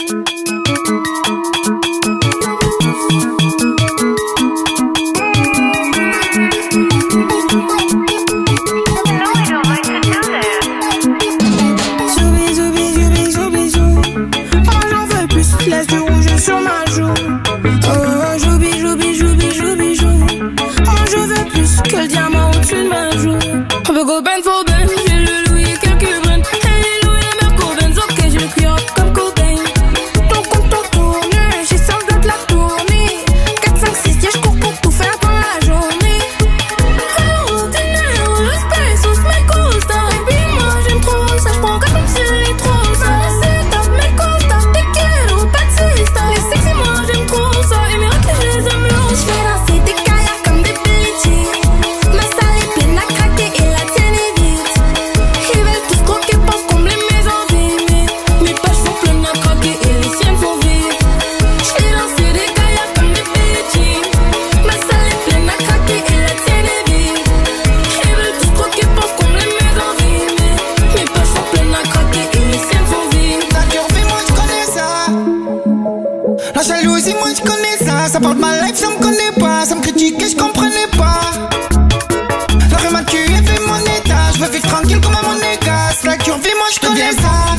Laisse du rouge sur ma joue. Oh, j'oublie, j'oublie, j'oublie, j'oublie, j'oublie. Oh, je veux plus que le diamant au-dessus de ma joue. On veut go ben for ben, j'ai le Louis et quelques brins. Hey, les Louis et Merco Benz, ok, j'ai le cuir comme Cobain. Ton compte tourne, j'ai sans doute la tournée. 4, 5, 6, yeah, j'cours pour tout faire dans la journée. Oh, dinero, los pesos me gusta. Et puis moi, j'aime trop ça, j'prends comme si les trop ça. C'est top, me gusta, te quiero. Les sexy, moi j'aime trop ça. Et mes raclés, je les aime longs. J'fais danser des kayaks comme des petits. Ma salle est pleine à craquer et la tienne est vide. Ils veulent tous croquer, pensent combler mes envies. Mais mes poches sont pleines à craquer et les siennes sont vides. J'fais danser des kayaks comme des petits. Ma salle est pleine à craquer et la tienne est vide. Ils veulent tous croquer, pensent combler mes envies. Mais mes poches sont pleines à craquer et les siennes sont vides. Ta curvée, moi j'connais ça. La jalousie, moi je connais ça. Ça parle de ma life, ça me connaît pas. Ça me critique et je comprenais pas. La rue m'a tué, fait mon état. Je veux vivre tranquille comme un monégasque. La curvie, moi je connais ça.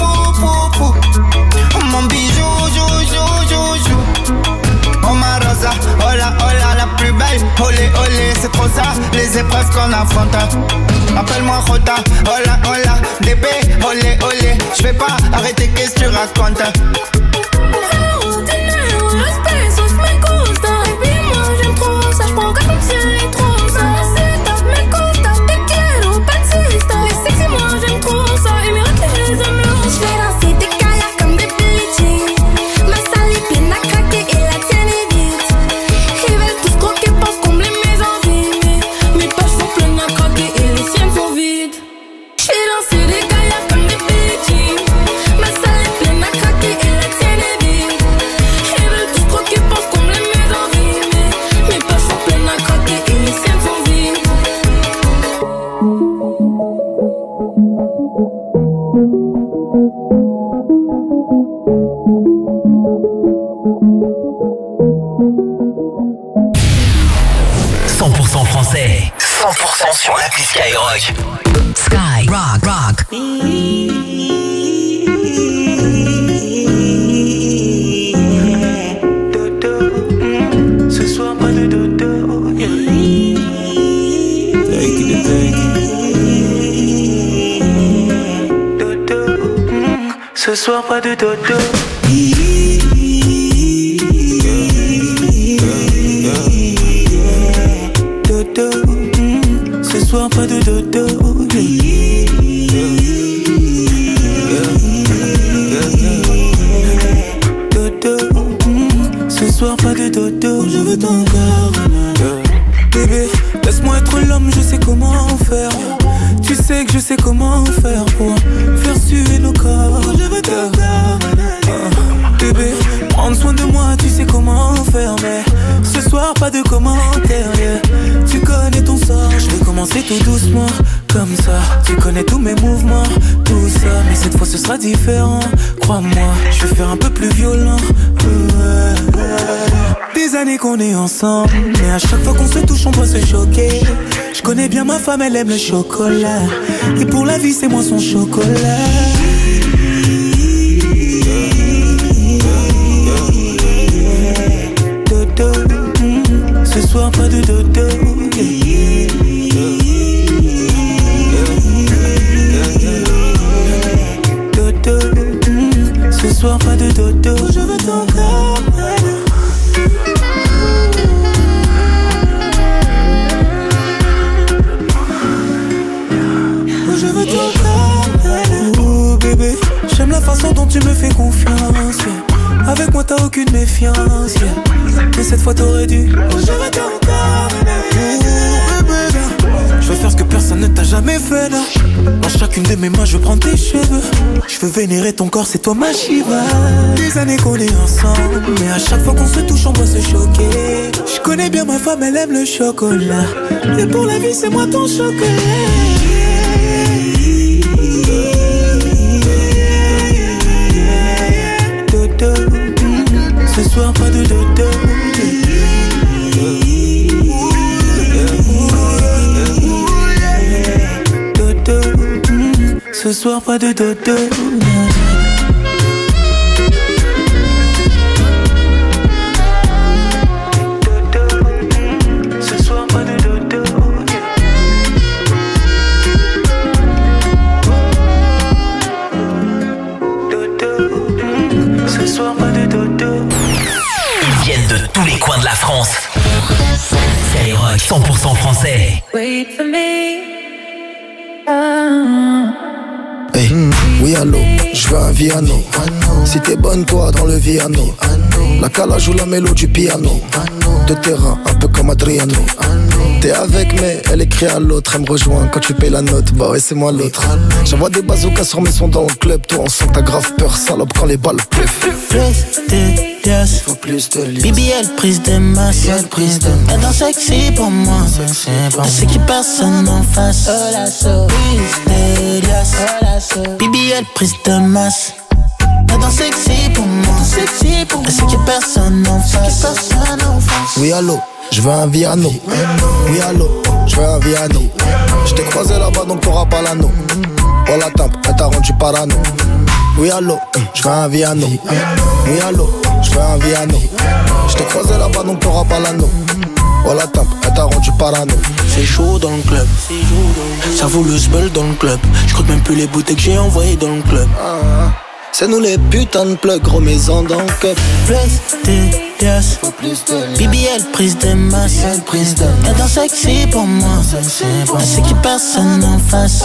Oh mon bijou, jou. Oh ma rosa, hola, hola, la plus belle. Olé, olé, c'est trop ça. Les épreuves qu'on affronte. Appelle-moi Jota, hola, hola. DB, olé, olé. Je vais pas arrêter, qu'est-ce que tu racontes? Oh, dinero, los pesos me gusta. Et puis moi j'aime trop ça, j'prends comme si les trop ça. C'est top, me gusta, te quiero, patista. Les sexy, moi j'aime trop ça. Et mes raclés, je les aime longs. J'fais danser des kayaks comme des petits. Ma salle est pleine à craquer et la tienne est vide. Ils veulent tous croquer, pensent combler mes envies. Mais mes poches sont pleines à craquer et les siennes sont vides. J'fais danser des kayaks comme des petits. Ma salle est pleine à craquer et la tienne est vide. Ils veulent tous croquer, pensent combler mes envies. Mais mes poches sont pleines à craquer et les siennes sont vides. Français, 100% sur l'appli Skyrock. Sky Rock Rock. Ce soir pas de dodo. Ce soir pas de dodo. Ce soir pas de dodo. Ce soir pas de dodo. Je veux ton corps. Bébé, laisse-moi être l'homme, je sais comment faire. Tu sais que je sais comment faire pour faire suer nos corps. Je veux ton corps. Bébé, prendre soin de moi, tu sais comment faire. Mais ce soir pas de commentaires, yeah. Tu connais ton sort, je vais commencer tout doucement. Comme ça, tu connais tous mes mouvements, tout ça. Mais cette fois ce sera différent, crois-moi. Je vais faire un peu plus violent. Des années qu'on est ensemble, mais à chaque fois qu'on se touche on doit se choquer. Je connais bien ma femme, elle aime le chocolat. Et pour la vie c'est moi son chocolat. Dodo, ce soir pas de dodo. Dodo, ce soir pas de dodo. Je veux ton corps. Je veux ton corps. Oh bébé, j'aime la façon dont tu me fais confiance, yeah. Avec moi t'as aucune méfiance, yeah. Mais cette fois t'aurais dû. Je vais encore, je veux faire ce que personne ne t'a jamais fait là. Dans chacune de mes mains je veux prendre tes cheveux. Je veux vénérer ton corps, c'est toi ma Shiva. Des années qu'on est ensemble, mais à chaque fois qu'on se touche on doit se choquer. Je connais bien ma femme, elle aime le chocolat. Et pour la vie c'est moi ton chocolat. Dodo, ce soir pas de dodo. Ce soir pas de dodo. Ce soir pas de dodo. Ce soir pas de dodo. Ils viennent de tous les coins de la France. Skyrock 100% français. Wait for me. Hey, oui allô, je veux un Viano. Si t'es bonne toi dans le Viano. La cala joue la mélo du piano. De terrain, un peu comme Adriano. T'es avec mais elle écrit à l'autre. Elle me rejoint quand tu payes la note. Bah ouais c'est moi l'autre. J'envoie des bazookas sur mes sons dans le club. Toi on sent que t'as grave peur salope quand les balles pleuvent. Faut plus de liens. BBL prise de masse. Elle danse sexy pour moi. Je sais qu'il personne en face. BBL prise de masse. Elle danse sexy pour moi. Je sais qu'il personne en face. Oui allô, je veux un Viano. Oui allô, je veux un Viano. Je t'ai croisé là-bas donc t'auras pas l'anneau. Oh la tempe, elle t'a rendu parano. Oui allô, je veux un Viano. Oui allô, je veux un Viano. Je t'ai croisé là-bas donc t'auras pas l'anneau. Oh la tempe, elle t'a rendu parano. C'est chaud dans le club. Ça vaut le sbel dans le club. Je compte même plus les bouteilles que j'ai envoyées dans le club. C'est nous les putains de plugs, gros maison dans le cup. BBL prise de masse. Elle danse sexy pour moi. Je sais qu'il personne en face.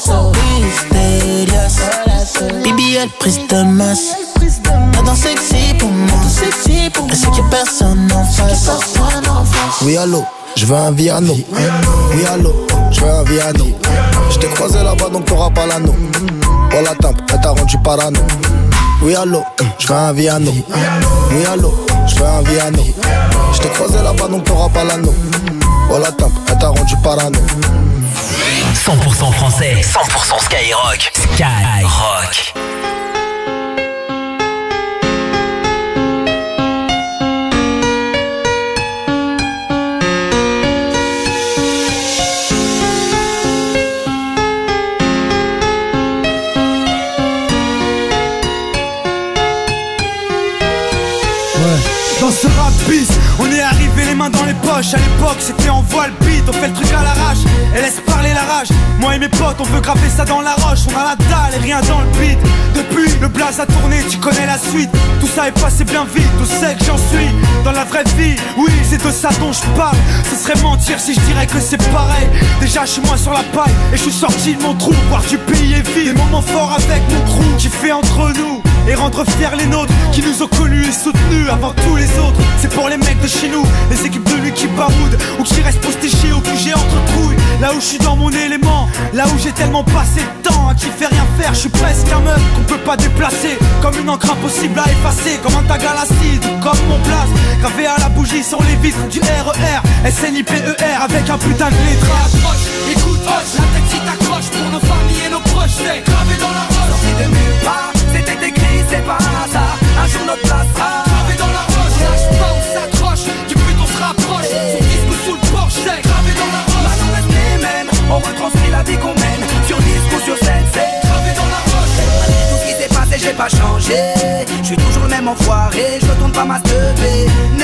BBL prise de masse. Elle danse sexy pour moi. Je sais qu'il personne en face. Oui allô, je veux un Viano. Oui allô, je veux un Viano. Je t'ai croisé là-bas donc t'auras pas l'anneau. Oh la tempe, elle t'a rendu parano. Oui allô, je veux un Viano. Oui allô, je veux un Viano. Je t'ai croisé là-bas donc t'auras pas l'anneau. Oh la tempe, elle t'a rendu parano. 100% français, 100% Skyrock. Skyrock. Dans ce rap bis, on est arrivé les mains dans les poches. À l'époque c'était en voile beat, on fait le truc à l'arrache et laisse parler la rage. Moi et mes potes on veut graver ça dans la roche. On a la dalle et rien dans le beat. Depuis le blaze a tourné, tu connais la suite. Tout ça est passé bien vite, tout sait que j'en suis dans la vraie vie. Oui c'est de ça dont je parle. Ce serait mentir si je dirais que c'est pareil. Déjà je suis moins sur la paille et je suis sorti de mon trou. Voir du pays est vide, des moments forts avec mon crew qui fait entre nous et rendre fiers les nôtres qui nous ont connus et soutenus avant tous les autres. C'est pour les mecs de chez nous, les équipes de lui qui baroudent ou qui restent postés chez au QG entre couilles. Là où je suis dans mon élément, là où j'ai tellement passé de temps à qui fait rien faire. Je suis presque un meuf qu'on peut pas déplacer, comme une encre impossible à effacer, comme un tag à l'acide ou comme mon place gravé à la bougie sur les vitres du RER SNIPER avec un putain de lettrage. Écoute, la tête si t'accroche pour nos familles et nos proches. C'est gravé dans la roche. Sorti de nulle part, c'était écrit, c'est pas un hasard. Un jour notre place sera gravé dans la roche. Lâche pas, on s'accroche, du but on se rapproche. Son disque sous le porche, c'est gravé dans la roche. Maintenant reste les mêmes, on retranscrit la vie qu'on mène. Sur disque ou sur scène, c'est gravé dans la roche. Malgré tout ce qui s'est passé, j'ai pas changé. Je suis toujours le même enfoiré, je retourne pas ma teubée. Non, je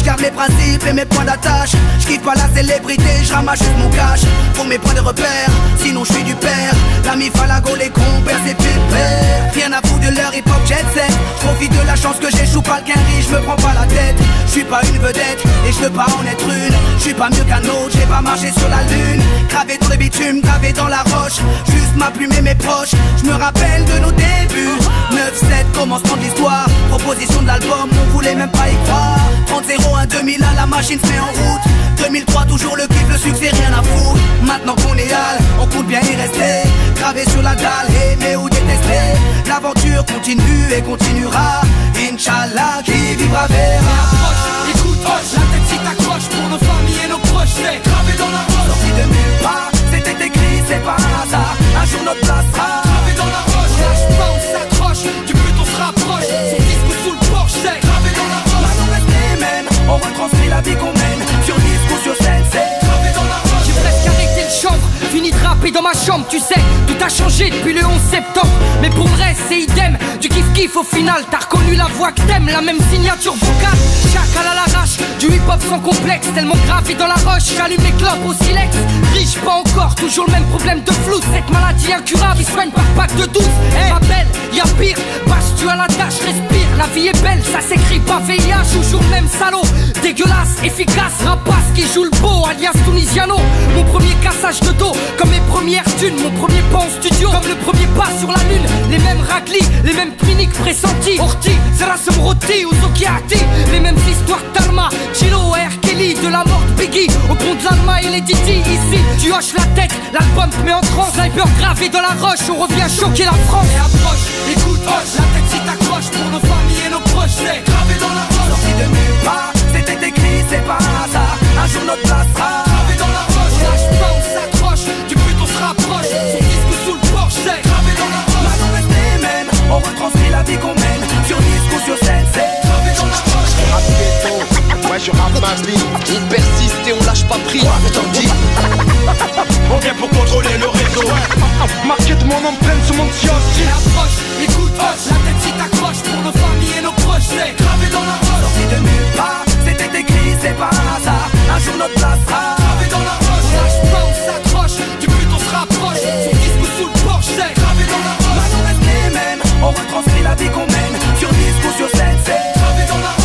J'garde mes principes et mes points d'attache. J'kiffe pas la célébrité, j'ramasse juste mon cash. Pour mes points de repère, sinon j'suis du père. L'ami Falago, les compères, c'est pépère. Rien à foutre de leur hip-hop jet set. J'profite de la chance que j'échoue pas le quinri, j'me prends pas la tête. J'suis pas une vedette et j'veux pas en être une. J'suis pas mieux qu'un autre, j'ai pas marché sur la lune. Gravé dans le bitume, gravé dans la roche. Juste ma plume et mes proches. J'me rappelle de nos débuts. 9-7, commencement de l'histoire. Proposition de l'album, on voulait même pas y croire. 30-01, 2001, la machine se met en route. 2003, toujours le kiff, le succès, rien à foutre. Maintenant qu'on est hal, on compte bien y rester. Gravé sur la dalle, aimer ou détester. L'aventure continue et continuera. Inch'Allah, qui vivra verra. Écoute, hoche, la tête si t'accroches pour nos familles et nos proches. C'est gravé dans la roche. Sorti de nulle part, c'était écrit, c'est pas un hasard. Un jour notre place sera gravé dans la roche. Lâche pas, on s'accroche, du but on se rapproche. Son disque sous le porche, c'est gravé dans la roche. Maintenant reste les mêmes, on retranscrit la vie qu'on mène. Sur disque ou sur scène, c'est gravé dans la roche. J'ai presque arrêté le chanvre, fini de rapper dans ma chambre. Tu sais, tout a changé depuis le 11 septembre. Mais pour le reste, c'est idem, du kiff-kiff au final. T'as reconnu la voix que t'aimes, la même signature vocale. Chacal à l'arrache, du hip-hop sans complexe. Tellement gravé dans la roche, j'allume les clopes au silex. Riche, pas encore, toujours le même problème de flou. Cette maladie incurable, il soigne par pack de 12. Ma belle, y'a pire, bâche tu à la tâche, respire. La vie est belle, ça s'écrit pas VIH. Toujours le même salaud, dégueulasse, efficace. Rapace qui joue le beau, alias Tunisiano. Mon premier cassage de dos, comme mes premières thunes. Mon premier pas en studio, comme le premier pas sur la lune. Les mêmes raclis, les mêmes cliniques pressenties. Orti, Zerasem Roti ou Zokiati. Les mêmes histoires d'Alma, Chilo, R. Kelly. De la mort de Biggie, au pont de l'Alma et les Didi. Ici, tu hoches la tête, l'album te met en transe. Sniper gravé dans la roche, on revient choquer la France. Et approche, écoute, hoche, la tête si t'accroches pour nos familles et nos proches. C'est gravé dans la roche. Sorti de nulle part, c'était écrit, c'est pas un hasard. Un jour notre place sera gravé dans la roche. Lâche pas, on s'accroche, du but on se rapproche. Son disque sous le porche, c'est gravé dans la roche. Maintenant reste les mêmes, on retranscrit la vie qu'on mène. Sur disque ou sur scène, c'est gravé dans la roche. Ouais, je rappe ma vie, on persiste et on lâche pas prise. Ouais, t'en dis. On vient pour contrôler le réseau. Marqué de mon empreinte sur mon kiosque. Et approche, écoute, hoche, la tête si t'accroches pour nos familles et nos proches. C'est gravé dans la roche. Sorti de nulle part, c'était écrit, c'est pas un hasard. Un jour notre place sera gravé dans la roche. Lâche pas, on s'accroche, du but on se rapproche. Son disque sous le porche, c'est gravé dans la roche. Maintenant reste les mêmes, on retranscrit la vie qu'on mène. Sur disque ou sur scène, c'est gravé dans la roche.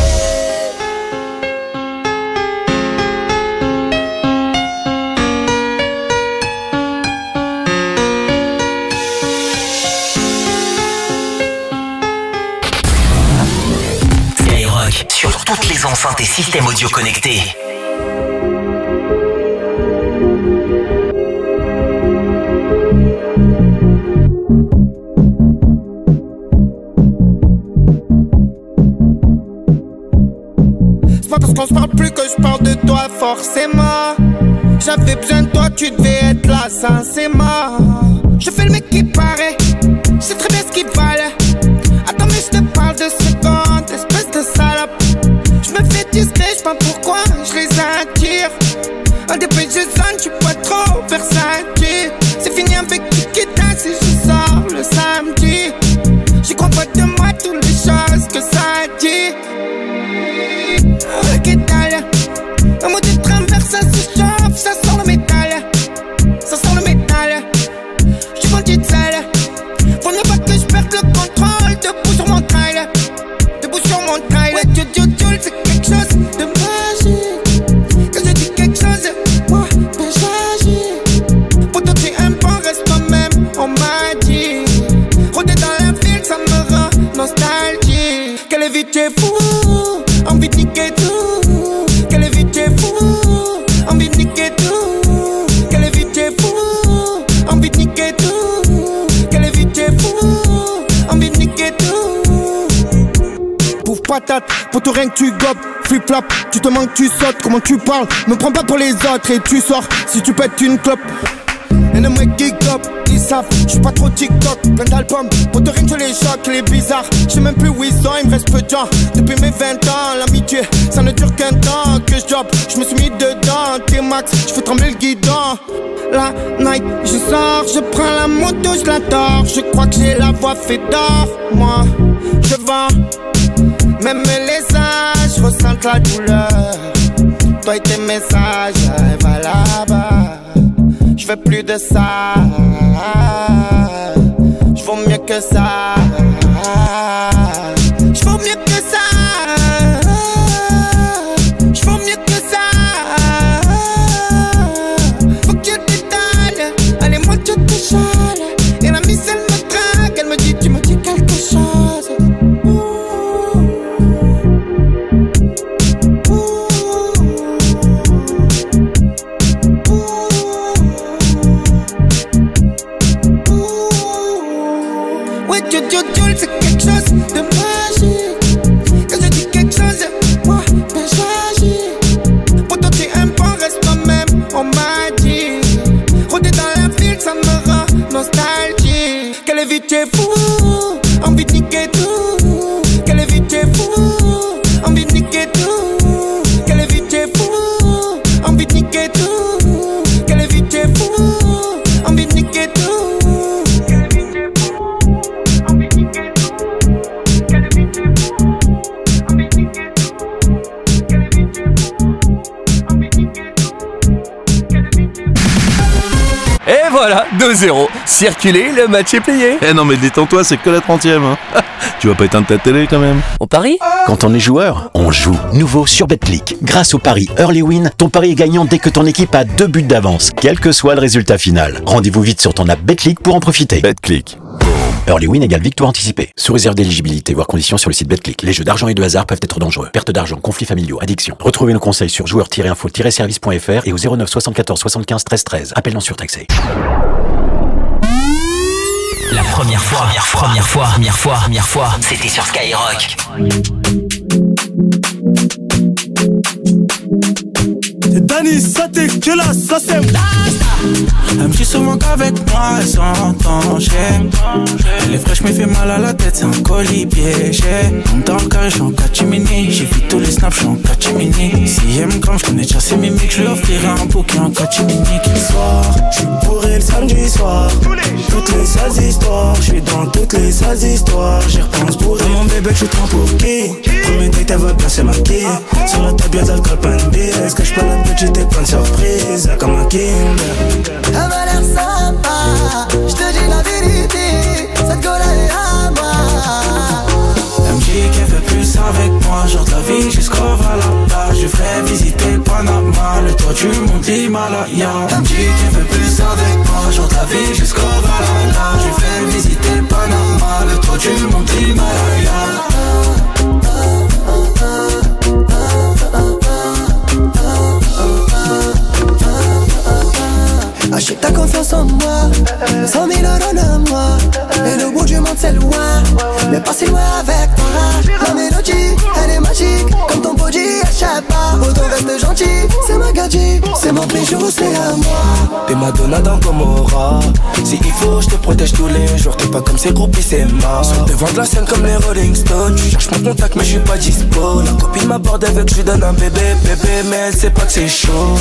Sur toutes les enceintes et systèmes audio connectés. C'est pas parce qu'on se parle plus que je parle de toi forcément. J'avais besoin de toi, tu devais être là, ça c'est mort. Je fais le mec qui paraît, je sais très bien ce qu'il valait. Attends mais je te parle de secondes, espèce de salope. Je me fais discret, je sais pas pourquoi je les attire. Un des pays je zone, tu pas trop versatile. C'est fini avec Kikita si je sors le samedi. J'y crois pas de moi toutes les choses que ça dit. Ok t'as un mot de travers, ça se chauffe, ça sent le métal. Ça sent le métal. J'suis vendu de sale. Faut ne pas que je perde le contrôle. Debout sur mon trail. Debout sur mon trail. Ouais, c'est quelque chose de magique. Quand je dis quelque chose, moi, ben j'agis. Pour toi, tu aimes pas, reste toi-même, on m'a dit. Rôder dans la ville, ça me rend nostalgique. Quelle vie t'es fou, envie de niquer tout. Quelle vie t'es fou, envie de niquer tout. Quelle vie t'es fou, envie de niquer tout. Quelle vie t'es fou, envie de niquer tout. Pouf patate, pour tout rien que tu gobes. Flip-flap, tu te manques, tu sautes. Comment tu parles, me prends pas pour les autres. Et tu sors, si tu pètes une clope. Et les mecs qui gobent, ils savent, j'suis pas trop TikTok. Plein d'albums, pour te rien que je les choque, les bizarres. J'sais même plus où ils sont, il me reste peu de temps. Depuis mes 20 ans, l'amitié, ça ne dure qu'un temps. Que je job, j'me suis mis dedans. T-Max, j'fais trembler le guidon. La night, je sors, je prends la moto, je la dors. Je crois que j'ai la voix fait d'or. Moi, je vends, même les âges ressente la douleur. Toi et tes messages, va là-bas. Je veux plus de ça. Je vaux mieux que ça. Je vaux mieux que ça. Je vaux mieux que ça. Faut que je t'étale. Allez, moi je te chale. Et la miss elle me traque. Elle me dit, tu me dis quelque chose. C'est quelque chose de magique. Quand je dis quelque chose, moi, ben j'agis. Pour toi tu aimes pas, reste toi-même, on m'a dit. Rôder dans la ville, ça me rend nostalgique. Quelle vie t'es fou, envie de niquer tout. Quelle vie t'es fou, envie de niquer tout. Quelle vie t'es fou, envie de niquer tout. Quelle vie t'es fou, envie de niquer tout. Et voilà, 2-0. Circulez, le match est plié. Eh non mais détends-toi, c'est que la 30e hein. Tu vas pas éteindre ta télé quand même. On parie ? Quand on est joueur, on joue. Nouveau sur Betclic. Grâce au pari Early Win, ton pari est gagnant dès que ton équipe a 2 buts d'avance, quel que soit le résultat final. Rendez-vous vite sur ton app Betclic pour en profiter. Betclic. Early Win égale victoire anticipée. Sous réserve d'éligibilité, voire conditions sur le site Betclic. Les jeux d'argent et de hasard peuvent être dangereux. Perte d'argent, conflits familiaux, addiction. Retrouvez nos conseils sur joueurs-info-service.fr et au 09 74 75 13 13. Appel non surtaxé. La première fois, c'était sur Skyrock. C'est Dani, ça t'es que là, ça c'est elle me dit souvent qu'avec moi elle s'entend. Elle est fraîche mais fait mal à la tête, c'est un colis piégé. Dans le carré, j'suis en catimini. J'ai vu tous les snaps, j'suis en catimini. Si elle me crame, j'connais déjà ses mimiques. J'lui offrirai un bouquet en catimini. Le soir, j'suis bourré le samedi soir. Toutes les sales histoires, j'suis dans toutes les sales histoires. J'y repense bourré. Mon bébé, j'suis trop pour qui? Premier date, elle va bien se maquiller. Sur la table, y'a d'alcool, pas de bière. Est-ce que j'peux la petite et plein de surprises? Comme un Kinder. Elle m'a l'air sympa, je te dis la vérité, cette gueule est à moi. Elle me dit qu'elle veut plus avec moi, genre de la vie jusqu'au Valhalla. Je ferai visiter Panama, le toit du monde Himalaya. Elle me dit qu'elle veut plus avec moi, genre de la vie jusqu'au Valhalla. Je ferai visiter Panama, le toit du monde Himalaya. Achète ta confiance en moi, 100 000 euros de moi. Et le bout du monde c'est loin, mais pas si loin avec toi. La mélodie, elle est magique, comme ton body, achète pas. Autant reste gentil, c'est ma gadget, c'est mon bijou, c'est à moi. T'es Madonna dans Gomorrah. Si il faut, je te protège tous les jours. T'es pas comme ces groupies, c'est mort. Sur devant de la scène comme les Rolling Stones. Tu cherches mon contact, mais je suis pas dispo. La copine m'aborde avec, je lui donne un bébé, mais elle sait pas que c'est chaud.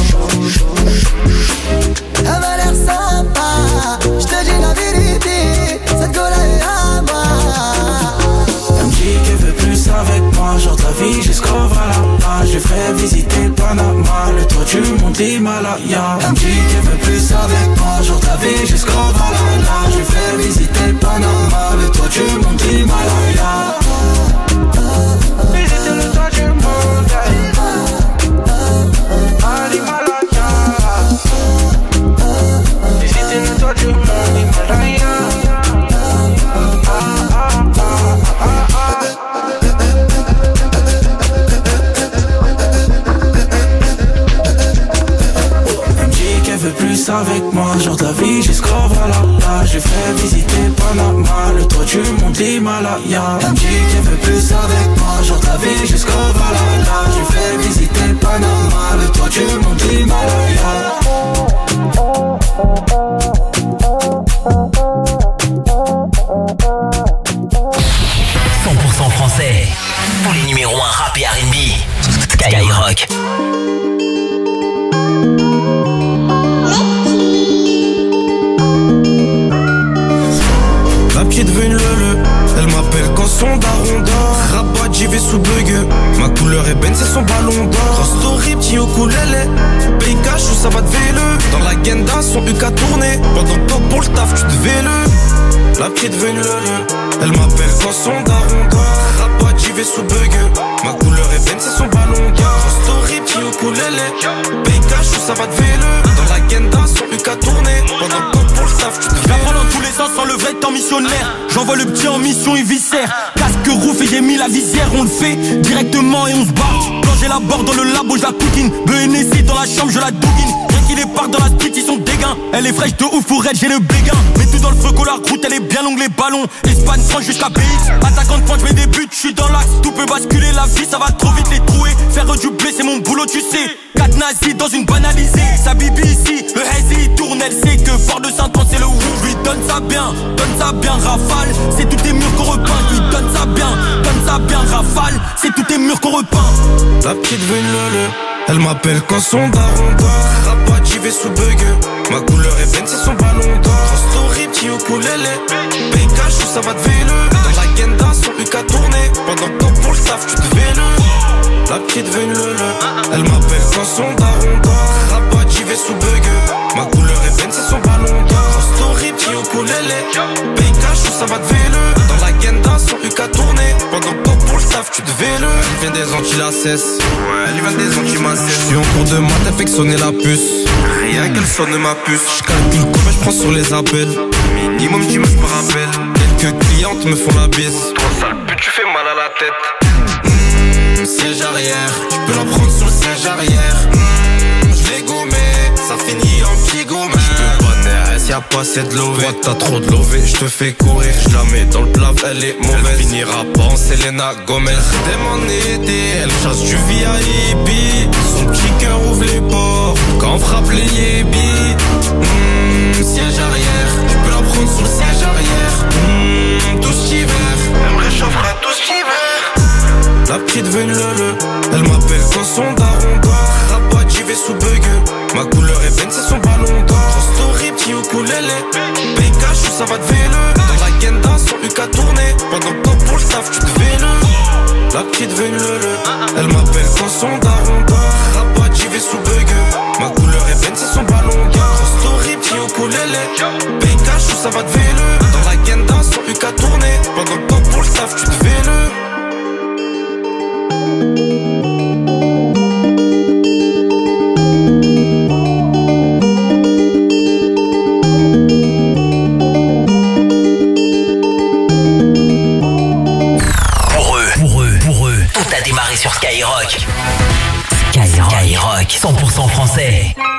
Elle m'a l'air sympa, je te dis la vérité, cette gueule est à moi. Elle me dit qu'elle veut plus avec moi, genre de la vie jusqu'au Valhalla. Je ferai visiter Panama, le toit du monde Himalaya. Elle me dit qu'elle veut plus avec moi, genre de la vie jusqu'au Valhalla. Je ferai visiter Panama, le toit du monde Himalaya. Visiter le toit du monde Himalaya. Visiter le toit du monde Himalaya. Plus avec moi, genre de la vie jusqu'au Valhalla. Je ferai visiter Panama, le toit du monde Himalaya. Elle me dit qu'elle veut plus avec moi, genre de la vie jusqu'au Valhalla. Je ferai visiter Panama, le toit du monde Himalaya. 100% français, tous les numéros 1 rap et R&B. Skyrock. Ma petite devenue le elle m'appelle quand son daron dort. Rabat, j'y vais sous bug. Ma couleur ébène, c'est son ballon d'or. Grosse story, petit ukulélé. Paycash ou ça va de vélo. Dans la Genda, son UK tourné. Pendant que pour le taf, tu devais le. La petite venue elle m'appelle quand son daron dort. Rabat, j'y vais sous bug. Ma couleur ébène, c'est son ballon d'or. Grosse story, petit ukulélé. Paycash ou ça va de vélo. Dans la Genda, son UK tourné. Pendant que pour le taf, tu devais le. J'apprends dans tous les sens sans le vrai temps missionnaire. J'envoie le petit en mission, il viscère. Casque rouf et j'ai mis la visière. On le fait directement et on se barre. Quand j'ai la barre dans le labo, je la coquine. BNC dans la chambre, je la douguine. Rien qu'il est part dans la street, ils sont dégains. Elle est fraîche de ouf, pour elle, j'ai le béguin. Mets tout dans le feu, la route, elle est bien longue, les ballons. Espagne, France jusqu'à BX. Attaquant de pointe, je mets des buts, je suis dans l'axe. Tout peut basculer, la vie, ça va trop vite, les trouer. Faire du blé, c'est mon boulot, tu sais. 4 nazis dans une banalisée. Sa bibi ici, le hazy tourne, elle sait que fort de Saint-Ouen, c'est le wou. Je lui donne ça bien, rafale. C'est tous tes murs qu'on repeint. Je lui donne ça bien, rafale. C'est tous tes murs qu'on repeint. La petite venue elle m'appelle quand son daron dort. Rabat, j'y vais sous bug. Ma couleur ébène, c'est son ballon d'or. Story, petit ukulélé. Paycash ou ça va de vélo. Dans la Genda, son UK tourné. Pendant que pour le taf, tu devais le. La petite venue elle m'appelle quand son daron dort. Rabat, j'y vais sous bug. Ma couleur ébène, c'est son ballon d'or. Story, petit ukulélé. Paycash ou ça va de vélo. Dans la Genda, son UK tourné. Pendant que pour le taf, tu devais le. Elle vient des Antilles, la cesse. Elle vient des Antilles, ma cesse. Je suis en cours de maths, elle fait que sonner la puce. Rien qu'elle sonne ma puce. Je calcule combien je prends sur les appels. Minimum 10 meufs me rappelle. Quelques clientes me font la bise. Trop sale pute, tu fais mal à la tête. Siège arrière, tu peux la prendre sur le siège arrière. Je l'ai gommé, ça finit en petit gommé. Je peux pas nerf, y'a pas assez de lové. Toi t'as trop de lové, je te fais courir. Je la mets dans le plat, elle est mauvaise. Elle finira pas en Selena Gomez. Dès mon été, elle chasse du VIP. Son petit cœur ouvre les portes quand on frappe les yébis. Siège arrière, tu peux la prendre sur le siège arrière. Tout cet hiver, elle me réchauffera tout cet hiver. La petite venue elle m'appelle quand son daron dort. Rabat, j'y vais sous bug. Ma couleur ébène, c'est son ballon d'or. Story, petit ukulélé. Paycash ou ça va de vélo. Dans la Genda, son UK tourné. Pendant que pour le taf, tu devais le. La petite venue elle m'appelle quand son daron dort. Rabat, j'y vais sous bug. Ma couleur ébène, c'est son ballon d'or. Story, petit ukulélé. Paycash ou ça va de vélo. Dans la Genda, son UK tourné. Pendant que pour le taf, tu devais le. Pour eux, tout a démarré sur Skyrock. Skyrock, 100% français.